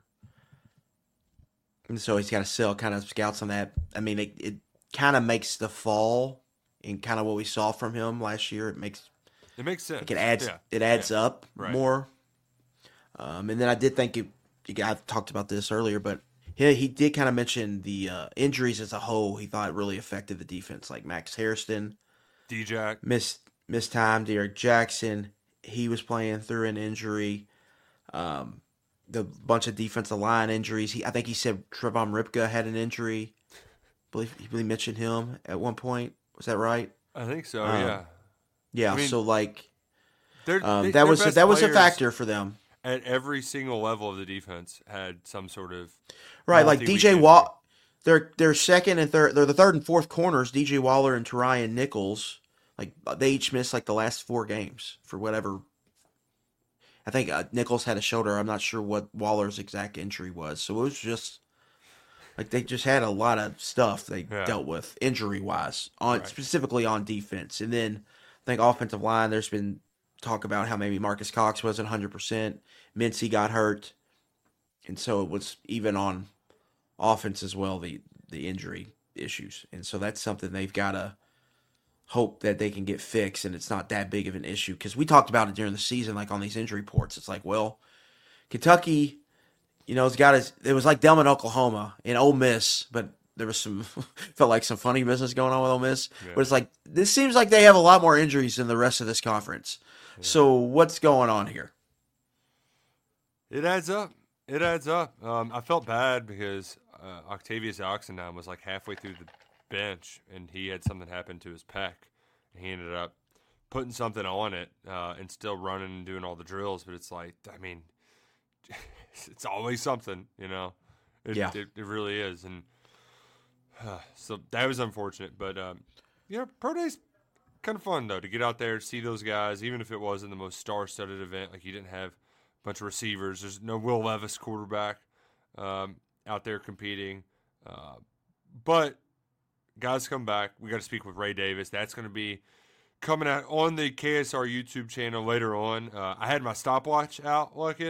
And so he's got to sell kind of scouts on that. I mean, it, it kind of makes the fall and kind of what we saw from him last year. It makes it makes sense. Like it adds yeah. it adds yeah. up right. more. Um, and then I did think it. I talked about this earlier, but he he did kind of mention the uh, injuries as a whole. He thought really affected the defense, like Max Hairston, D-Jack missed missed time. Derek Jackson. He was playing through an injury. Um, the bunch of defensive line injuries. He, I think he said Trevon Ripka had an injury. I believe he really mentioned him at one point. Was that right? I think so. Um, yeah. Yeah. I mean, so like, um, they, that was that was a factor for them. At every single level of the defense had some sort of right. Like D J Waller, they're they're second and third. They're the third and fourth corners. D J Waller and Tarian Nichols. Like, they each missed, like, the last four games for whatever. I think uh, Nichols had a shoulder. I'm not sure what Waller's exact injury was. So it was just, like, they just had a lot of stuff they yeah. dealt with injury-wise, on right. specifically on defense. And then I think offensive line, there's been talk about how maybe Marcus Cox wasn't one hundred percent. Mincy got hurt. And so it was even on offense as well, the, the injury issues. And so that's something they've got to hope that they can get fixed and it's not that big of an issue. Because we talked about it during the season, like on these injury reports. It's like, well, Kentucky, you know, it's got his, it was like Delman, Oklahoma, and Ole Miss, but there was some, felt like some funny business going on with Ole Miss. Yeah. But it's like, this seems like they have a lot more injuries than the rest of this conference. Yeah. So what's going on here? It adds up. It adds up. Um, I felt bad because uh, Octavius Oxendine was like halfway through the bench and he had something happen to his pec. And he ended up putting something on it uh, and still running and doing all the drills. But it's like, I mean, it's always something, you know. It, yeah. it, it really is. And uh, so that was unfortunate. But, um, yeah, Pro Day's kind of fun, though, to get out there, see those guys, even if it wasn't the most star-studded event. Like, you didn't have a bunch of receivers. There's no Will Levis quarterback um, out there competing. Uh, but guys come back. We got to speak with Ray Davis. That's going to be coming out on the K S R YouTube channel later on. Uh, I had my stopwatch out, look it,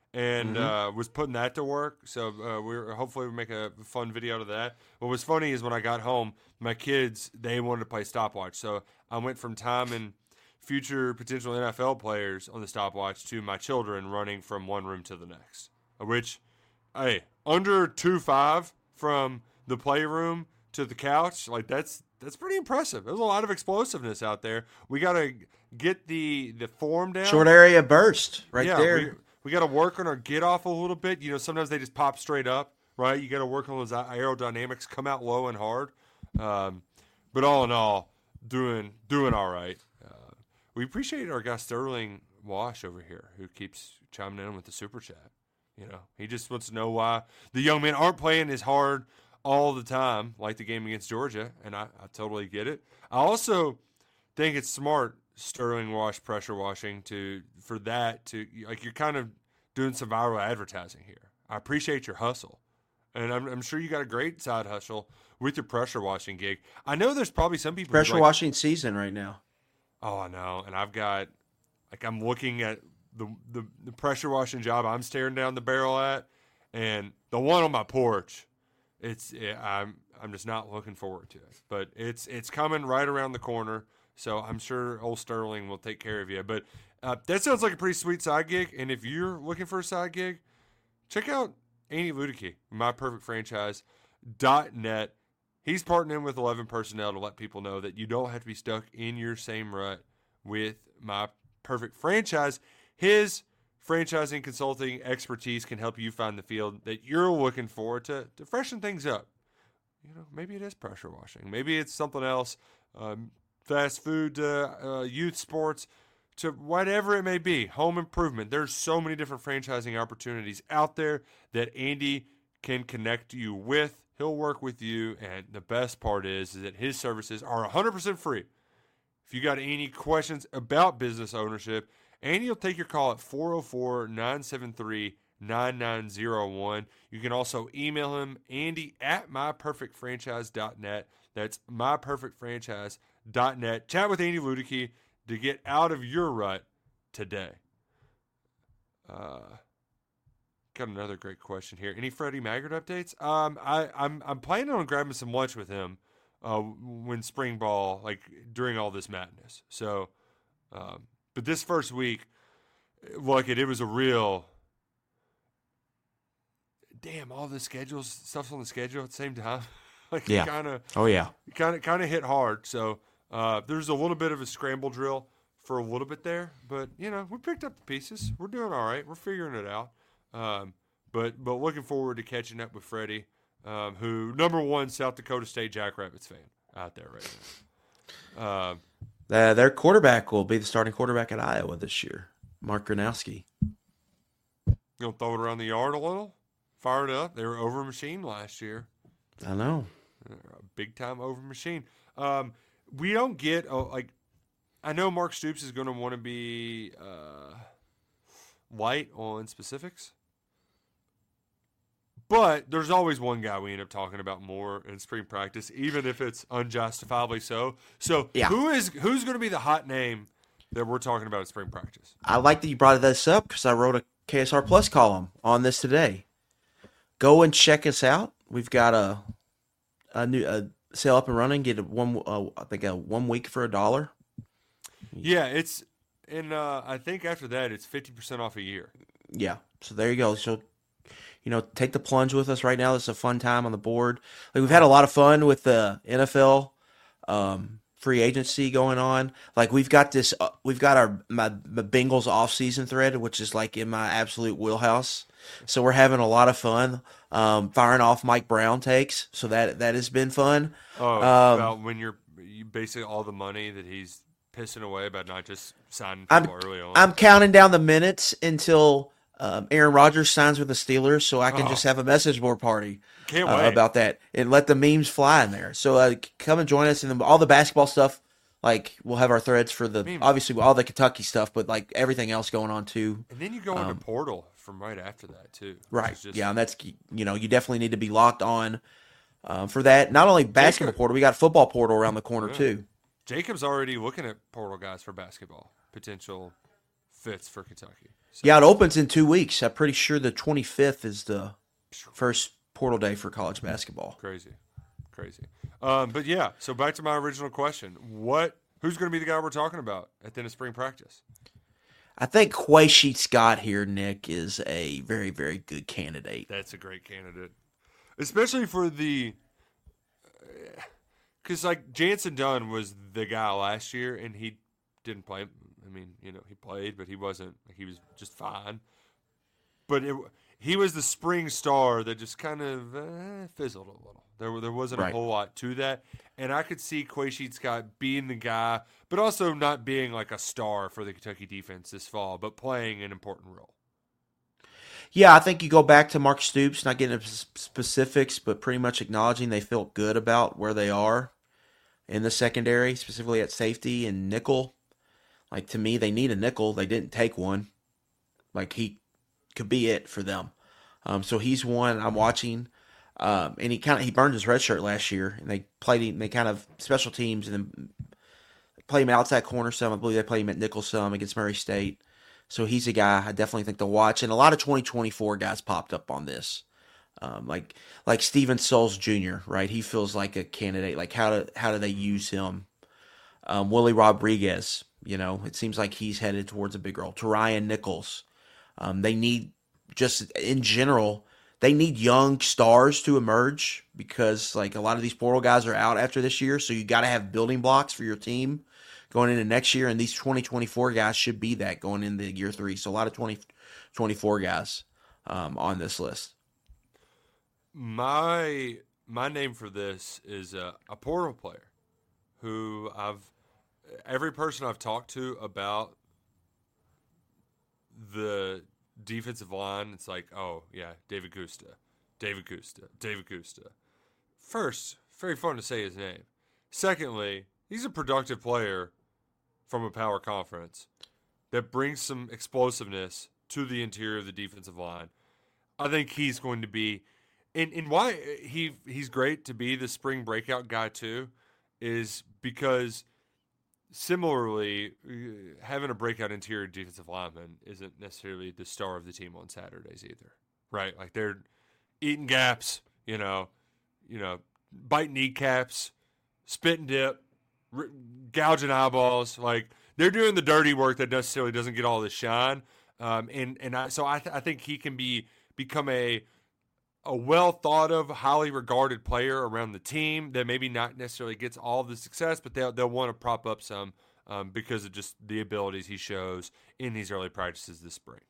and Mhm. uh, was putting that to work. So uh, we're hopefully we make a fun video out of that. What was funny is when I got home, my kids they wanted to play stopwatch, so I went from timing future potential N F L players on the stopwatch to my children running from one room to the next. Which, hey, under two five from the playroom to the couch, like that's that's pretty impressive. There's a lot of explosiveness out there. We gotta get the the form down. Short area burst right yeah, there. We, we got to work on our get off a little bit. You know, sometimes they just pop straight up, right? You got to work on those aerodynamics, come out low and hard. Um, but all in all, doing doing all right. Uh, we appreciate our guy Sterling Wash over here who keeps chiming in with the super chat. You know, he just wants to know why the young men aren't playing as hard all the time like the game against Georgia, and I, I totally get it. I also think it's smart Sterling Wash pressure washing to for that to like you're kind of doing some viral advertising here. I appreciate your hustle, and I'm, I'm sure you got a great side hustle with your pressure washing gig. I know there's probably some people Pressure like, washing season right now. Oh, I know, and I've got like I'm looking at the, the the pressure washing job I'm staring down the barrel at, and the one on my porch. It's it, I'm I'm just not looking forward to it, but it's it's coming right around the corner. So I'm sure old Sterling will take care of you. But uh, that sounds like a pretty sweet side gig. And if you're looking for a side gig, check out Andy Ludicky, my perfect franchise dot net. He's partnering with eleven Personnel to let people know that you don't have to be stuck in your same rut with My Perfect Franchise. His franchising consulting expertise can help you find the field that you're looking for to, to freshen things up. You know, maybe it is pressure washing. Maybe it's something else. Um, fast food, uh, uh, youth sports, to whatever it may be, home improvement. There's so many different franchising opportunities out there that Andy can connect you with. He'll work with you, and the best part is, is that his services are one hundred percent free. If you got any questions about business ownership, Andy will take your call at four oh four, nine seven three, nine nine oh one. You can also email him, Andy at my perfect franchise dot net. That's my perfect franchise dot net. Chat with Andy Ludicky to get out of your rut today. Uh, got another great question here. Any Freddie Maggard updates? Um, I, I'm I'm planning on grabbing some lunch with him uh, when spring ball, like during all this madness. So, um, but this first week, look, it, it was a real. Damn, all the schedules, stuff's on the schedule at the same time. like Yeah. kind of. Oh, yeah. Kind of, kind of hit hard. So uh, there's a little bit of a scramble drill for a little bit there, but you know we picked up the pieces. We're doing all right. We're figuring it out. Um, but but looking forward to catching up with Freddie, um, who number one South Dakota State Jackrabbits fan out there right now. Um, Uh, their quarterback will be the starting quarterback at Iowa this year, Mark Gronowski. you know, throw it around the yard a little, fire it up. They were over machine last year. I know. They're a big time over machine. Um, we don't get oh, like. I know Mark Stoops is going to want to be uh, light on specifics. But there's always one guy we end up talking about more in spring practice, even if it's unjustifiably so. So Yeah. who is who's going to be the hot name that we're talking about in spring practice? I like that you brought this up because I wrote a K S R Plus column on this today. Go and check us out. We've got a a new a sale up and running. Get a one uh, I think a one week for a dollar. Yeah, it's and uh, I think after that it's fifty percent off a year. Yeah. So there you go. So you know, take the plunge with us right now. This is a fun time on the board. Like we've had a lot of fun with the N F L um, free agency going on. Like we've got this, uh, we've got our my, my Bengals off season thread, which is like in my absolute wheelhouse. So we're having a lot of fun um, firing off Mike Brown takes. So that that has been fun. Oh, Um, about when you're you basically all the money that he's pissing away about not just signing I'm people early on. I'm counting down the minutes until um, Aaron Rodgers signs with the Steelers, so I can Oh. just have a message board party. Can't Uh, wait. about that and let the memes fly in there. So uh, come and join us in the, all the basketball stuff. Like we'll have our threads for the Meme. obviously all the Kentucky stuff, but like everything else going on too. And then you go Um, into Portal from right after that too. which Right? is just- Yeah, and that's you know you definitely need to be locked on um, for that. Not only basketball Jacob- portal, we got football portal around the corner Yeah. too. Jacob's already looking at Portal guys for basketball potential fits for Kentucky. So, Yeah, it opens in two weeks. I'm pretty sure the twenty-fifth is the first portal day for college basketball. crazy, crazy. Um, but yeah, so back to my original question: What? Who's going to be the guy we're talking about at the end of spring practice? I think Quay Scott here, Nick, is a very, very good candidate. That's a great candidate, especially for the. Because like Jansen Dunn was the guy last year, and he didn't play. I mean, you know, he played, but he wasn't. He was just fine. But it, he was the spring star that just kind of uh, fizzled a little. There, there wasn't Right. a whole lot to that, and I could see Quay Scott being the guy, but also not being like a star for the Kentucky defense this fall, but playing an important role. Yeah, I think you go back to Mark Stoops, not getting into specifics, but pretty much acknowledging they felt good about where they are in the secondary, specifically at safety and nickel. Like, to me, they need a nickel. They didn't take one. Like, he could be it for them. Um, so he's one I'm watching. Um, and he kind of he burned his red shirt last year, and they played him. They kind of special teams and then played him outside corner some. I believe they played him at nickel some against Murray State. So he's a guy I definitely think to watch. And a lot of twenty twenty-four guys popped up on this. Um, like like Steven Souls Junior, right? He feels like a candidate. Like how do how do they use him? Um, Willie Rodriguez, you know, it seems like he's headed towards a big role. Terion Nichols. Um, they need just in general, they need young stars to emerge because like a lot of these portal guys are out after this year. So you got to have building blocks for your team going into next year. And these twenty twenty-four guys should be that going into year three. So a lot of twenty twenty-four guys um, on this list. My my name for this is a, a portal player who I've every person I've talked to about the defensive line, it's like, oh yeah, David Gusta, David Gusta, David Gusta. First, very fun to say his name. Secondly, he's a productive player from a power conference that brings some explosiveness to the interior of the defensive line. I think he's going to be, and, and why he he's great to be the spring breakout guy too, is because similarly, having a breakout interior defensive lineman isn't necessarily the star of the team on Saturdays either, right? Like they're eating gaps, you know, you know, biting kneecaps, spit and dip, r- gouging eyeballs. Like they're doing the dirty work that necessarily doesn't get all the shine. Um, and and I, so I, th- I think he can be become a a well thought of, highly regarded player around the team that maybe not necessarily gets all the success, but they'll they'll want to prop up some um, because of just the abilities he shows in these early practices this spring.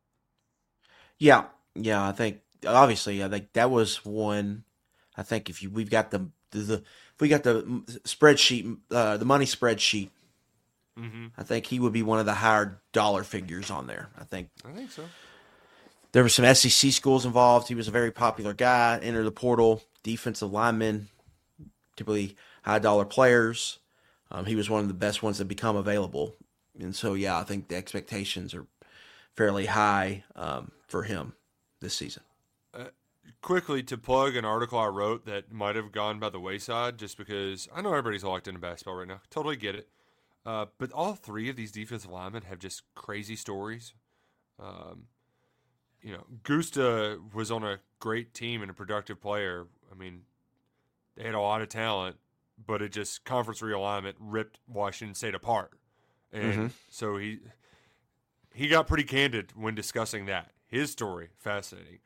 Yeah, yeah, I think obviously I think that was one. I think if you we've got the the, the if we got the spreadsheet, uh, the money spreadsheet, Mm-hmm. I think he would be one of the higher dollar figures on there. I think I think so. there were some S E C schools involved. He was a very popular guy. Entered the portal, defensive lineman, typically high dollar players. Um, he was one of the best ones that become available, and so yeah, I think the expectations are fairly high um, for him this season. Uh, quickly to plug an article I wrote that might have gone by the wayside, just because I know everybody's locked into basketball right now. Totally get it. Uh, but all three of these defensive linemen have just crazy stories. Um, you know, Gusta was on a great team and a productive player. I mean, they had a lot of talent, but it just conference realignment ripped Washington State apart. And Mm-hmm. so he he got pretty candid when discussing that. His story, fascinating.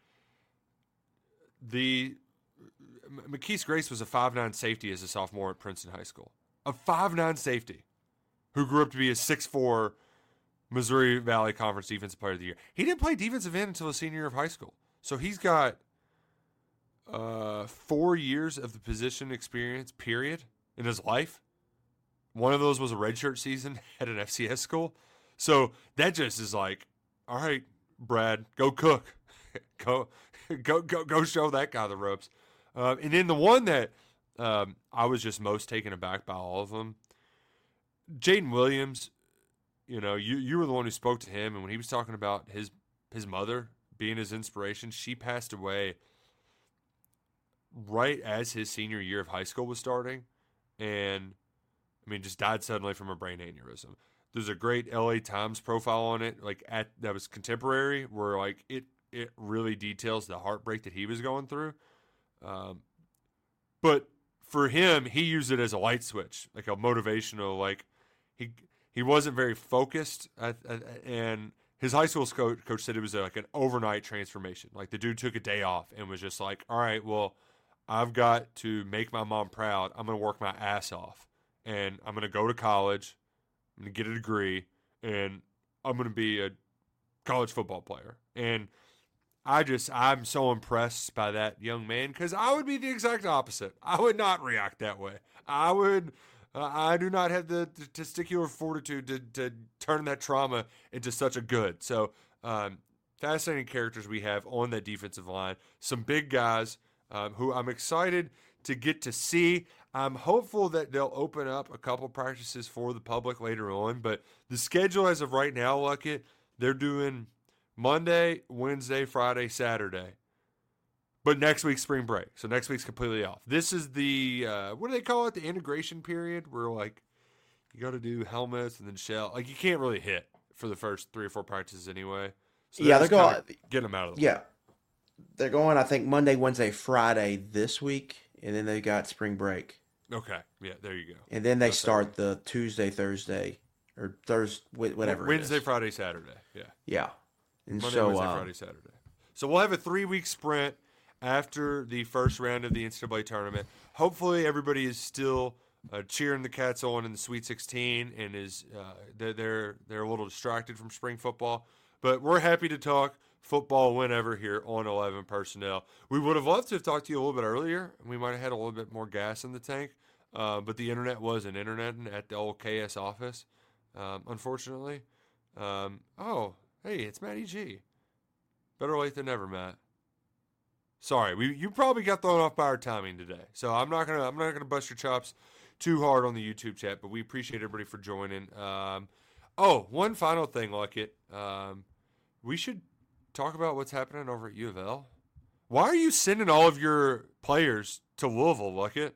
The McKeese Grace was a five nine safety as a sophomore at Princeton High School. A five nine safety who grew up to be a six four Missouri Valley Conference Defensive Player of the Year. He didn't play defensive end until his senior year of high school. So he's got uh, four years of the position experience, period, in his life. One of those was a redshirt season at an F C S school. So that just is like, all right, Brad, go cook. go, go, go, go show that guy the ropes. Uh, and then the one that um, I was just most taken aback by all of them, Jaden Williams, you know, you, you were the one who spoke to him, and when he was talking about his his mother being his inspiration, she passed away right as his senior year of high school was starting, and, I mean, just died suddenly from a brain aneurysm. there's a great L A Times profile on it, like at that was contemporary, where like it it really details the heartbreak that he was going through. Um, but for him, he used it as a light switch, like a motivational. Like he he wasn't very focused, at, at, and his high school coach, coach said it was like an overnight transformation. Like the dude took a day off and was just like, all right, well, I've got to make my mom proud. I'm going to work my ass off, and I'm going to go to college. I'm going to get a degree, and I'm going to be a college football player. And I just, I'm so impressed by that young man, because I would be the exact opposite. I would not react that way. I would, uh, I do not have the, the testicular fortitude to, to turn that trauma into such a good. So, um, fascinating characters we have on that defensive line. Some big guys um, who I'm excited to get to see. I'm hopeful that they'll open up a couple practices for the public later on, but the schedule as of right now, Luckett, they're doing Monday, Wednesday, Friday, Saturday. But next week's spring break. So next week's completely off. This is the, uh, what do they call it? The integration period, where like you got to do helmets and then shell. Like you can't really hit for the first three or four practices anyway. So yeah, they're going. Get them out of the Yeah. way. They're going, I think, Monday, Wednesday, Friday this week, and then they got spring break. Okay. Yeah, there you go. And then they That's start the Tuesday, Thursday, or Thursday, whatever. Wednesday, it is. Friday, Saturday. Yeah. Yeah. And Monday, so, Wednesday, um, Friday, Saturday. So we'll have a three-week sprint after the first round of the N C double A tournament. Hopefully everybody is still uh, cheering the Cats on in the Sweet sixteen, and is uh, they're, they're they're a little distracted from spring football. But we're happy to talk football whenever here on eleven Personnel. We would have loved to have talked to you a little bit earlier. We might have had a little bit more gas in the tank, uh, but the internet wasn't internet at the old K S office, um, unfortunately. Um, oh, hey, it's Matty G. Better late than never, Matt. Sorry, we you probably got thrown off by our timing today, so I'm not gonna I'm not gonna bust your chops too hard on the YouTube chat, but we appreciate everybody for joining. Um, oh, one final thing, Luckett. Um, we should talk about what's happening over at U of L. Why are you sending all of your players to Louisville, Luckett?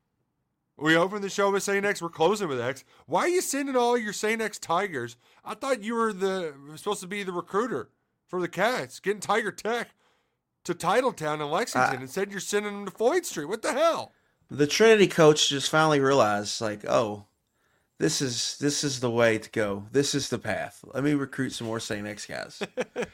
We opened the show with Saint X. We're closing with X. Why are you sending all your Saint X Tigers? I thought you were the supposed to be the recruiter for the Cats, getting Tiger Tech to Titletown in Lexington. Uh, Instead, you're sending them to Floyd Street. What the hell? the Trinity coach just finally realized, like, oh, this is this is the way to go. This is the path. Let me recruit some more Saint X guys.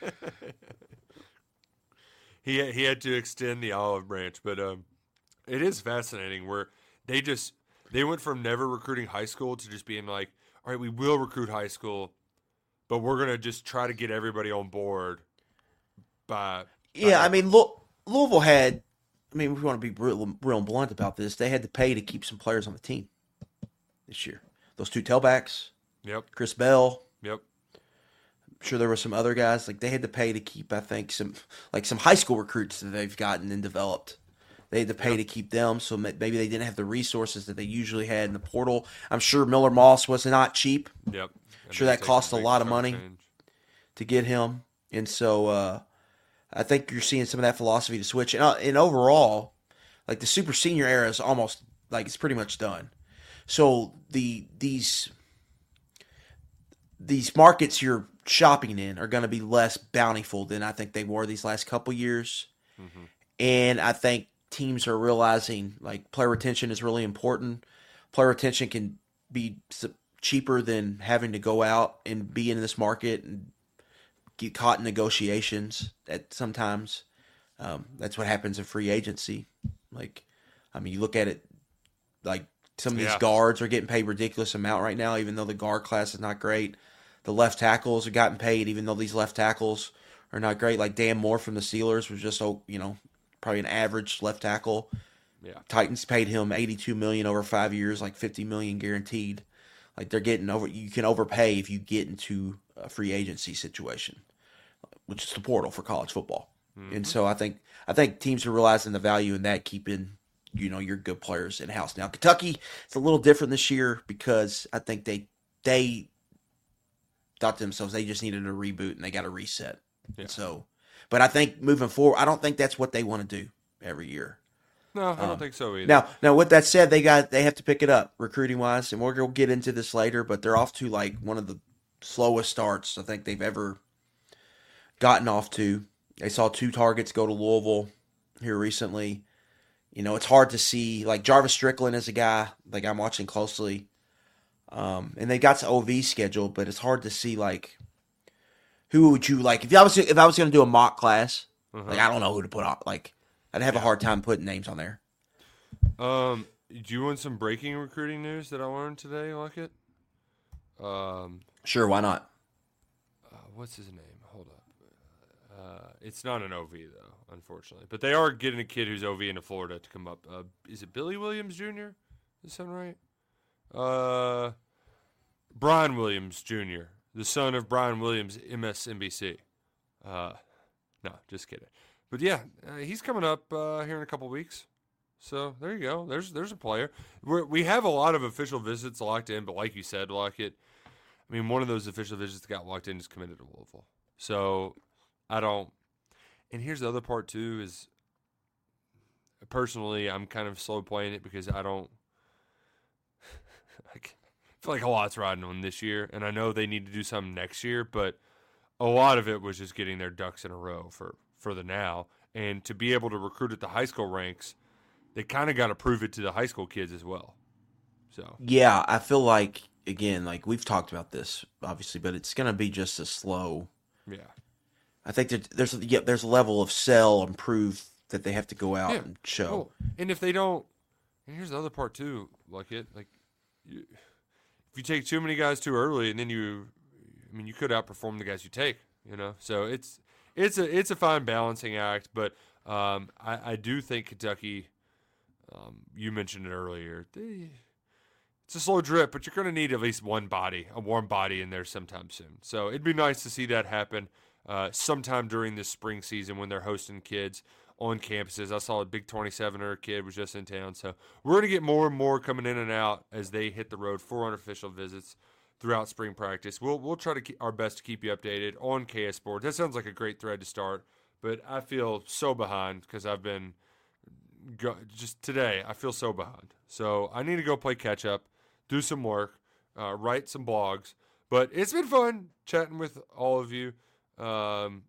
he he had to extend the olive branch, but um, it is fascinating where they just they went from never recruiting high school to just being like, all right, we will recruit high school, but we're gonna just try to get everybody on board. By, by yeah, I mean, Lou- Louisville had. I mean, we want to be real, real blunt about this. They had to pay to keep some players on the team this year. Those two tailbacks, Yep. Chris Bell. Yep. I'm sure there were some other guys. Like they had to pay to keep, I think, some like some high school recruits that they've gotten and developed. They had to pay Yep. to keep them, so maybe they didn't have the resources that they usually had in the portal. I'm sure Miller Moss was not cheap. Yep. I'm sure that cost a lot of money to get him, and so uh, I think you're seeing some of that philosophy to switch. And, uh, and overall, like the super senior era is almost like it's pretty much done. So the these these markets you're shopping in are going to be less bountiful than I think they were these last couple years. Mm-hmm. And I think teams are realizing like player retention is really important. Player retention can be cheaper than having to go out and be in this market and get caught in negotiations at sometimes. Um, that's what happens in free agency. Like, I mean, you look at it like some of these Yeah. guards are getting paid ridiculous amount right now, even though the guard class is not great. The left tackles are gotten paid, even though these left tackles are not great. Like Dan Moore from the Steelers was just, oh, you know, probably an average left tackle. Yeah. Titans paid him eighty-two million dollars over five years, like fifty million dollars guaranteed. Like they're getting over. You can overpay if you get into a free agency situation, which is the portal for college football. Mm-hmm. And so I think I think teams are realizing the value in that, keeping you know your good players in house. Now Kentucky, it's a little different this year because I think they they thought to themselves they just needed a reboot and they got a reset. Yeah. And so, but I think moving forward, I don't think that's what they want to do every year. No, I don't Um, think so either. now, now with that said, they got they have to pick it up recruiting wise, and we're gonna get into this later. But they're off to like one of the slowest starts I think they've ever gotten off to. They saw two targets go to Louisville here recently. You know, it's hard to see. Like Jarvis Strickland is a guy like I'm watching closely, um, and they got to O V scheduled, but it's hard to see like who would you like if I was if I was gonna do a mock class. Uh-huh. Like I don't know who to put on. Like I'd have Yeah. a hard time putting names on there. Um, do you want some breaking recruiting news that I learned today, Luckett? Um, Sure, why not? uh, what's his name? Hold up. Uh, it's not an O V though, unfortunately. But they are getting a kid who's O V into Florida to come up. Uh, is it Billy Williams Junior? Does that sound right? Uh, Brian Williams Junior, the son of Brian Williams, M S N B C. Uh, no, just kidding. But yeah, uh, he's coming up uh, here in a couple weeks. So there you go. There's there's a player. We're, we have a lot of official visits locked in, but like you said, Lockett, I mean, one of those official visits that got locked in is committed to Louisville. So I don't. And here's the other part too is, personally, I'm kind of slow playing it because I don't. I feel like a lot's riding on this year, and I know they need to do something next year, but a lot of it was just getting their ducks in a row for for the now, and to be able to recruit at the high school ranks. They kind of got to prove it to the high school kids as well. So Yeah, I feel like again, like we've talked about this obviously, but it's gonna be just as slow. yeah, I think that there's yeah, there's a level of sell and prove that they have to go out Yeah. and show. Cool. And if they don't, and here's the other part too, like it, like you, if you take too many guys too early, and then you, I mean, you could outperform the guys you take, you know. So it's it's a it's a fine balancing act, but um, I I do think Kentucky. Um, you mentioned it earlier. They, it's a slow drip, but you're going to need at least one body, a warm body in there sometime soon. So it'd be nice to see that happen uh, sometime during this spring season when they're hosting kids on campuses. I saw a big twenty-seven-er kid was just in town. So we're going to get more and more coming in and out as they hit the road for unofficial visits throughout spring practice. We'll we'll try to keep our best to keep you updated on K S Sports. That sounds like a great thread to start, but I feel so behind because I've been – Go, just today, I feel so behind. So I need to go play catch up, do some work, uh, write some blogs. But it's been fun chatting with all of you. Um,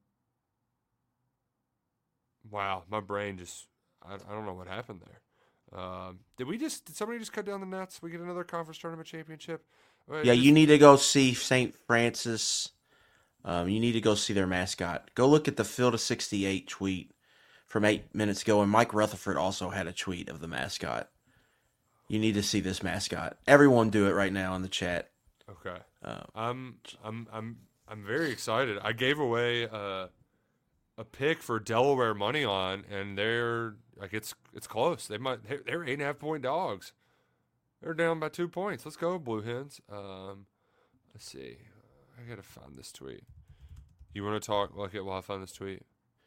wow, my brain just, I, I don't know what happened there. Um, did we just, did somebody just cut down the nets? We get another conference tournament championship? Uh, Yeah, just, you need to go see Saint Francis. Um, you need to go see their mascot. Go look at the Field of sixty-eight tweet from eight minutes ago, and Mike Rutherford also had a tweet of the mascot. You need to see this mascot. Everyone do it right now in the chat. Okay. Uh, I'm I'm I'm I'm very excited. I gave away a a pick for Delaware money line, and they're like it's it's close. They might they're, they're eight and a half point dogs. They're down by two points. Let's go, Blue Hens. Um, let's see. I gotta find this tweet. You want to talk? Look at while I find this tweet.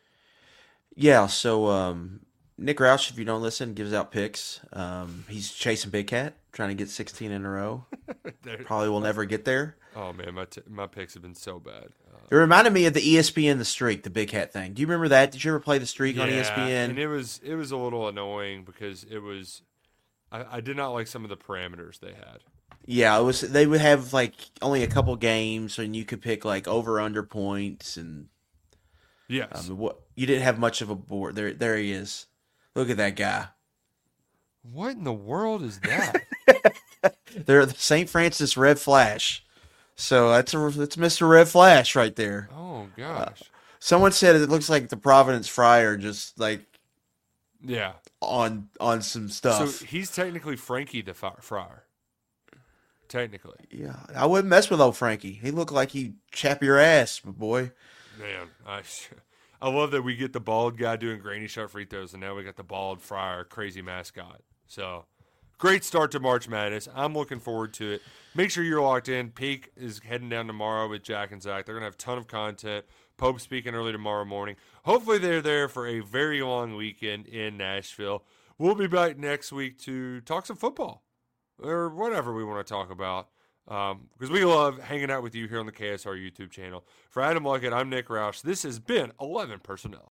yeah, so um, Nick Roush, if you don't listen, gives out picks. Um, he's chasing Big Cat, trying to get sixteen in a row. Probably will never get there. Oh man, my t- my picks have been so bad. Uh, It reminded me of the E S P N The Streak, the Big Cat thing. Do you remember that? Did you ever play The Streak on E S P N? And it was it was a little annoying because it was I, I did not like some of the parameters they had. Yeah, it was. They would have like only a couple games, and you could pick like over under points, and Yes. um, what you didn't have much of a board. There, there he is. Look at that guy. What in the world is that? They're the Saint Francis Red Flash. So that's a that's Mister Red Flash right there. Oh gosh. Someone said it looks like the Providence Friar, just like Yeah. on on some stuff. So he's technically Frankie the Fi- Friar. Technically. Yeah, I wouldn't mess with old Frankie. He looked like he'd chap your ass, my boy. Man, I, I love that we get the bald guy doing granny shot free throws, and now we got the bald Friar crazy mascot. So, great start to March Madness. I'm looking forward to it. Make sure you're locked in. Peak is heading down tomorrow with Jack and Zach. They're going to have a ton of content. Pope speaking early tomorrow morning. Hopefully they're there for a very long weekend in Nashville. We'll be back next week to talk some football or whatever we want to talk about. Um, because we love hanging out with you here on the K S R YouTube channel. For Adam Luckett, I'm Nick Roush. This has been eleven Personnel.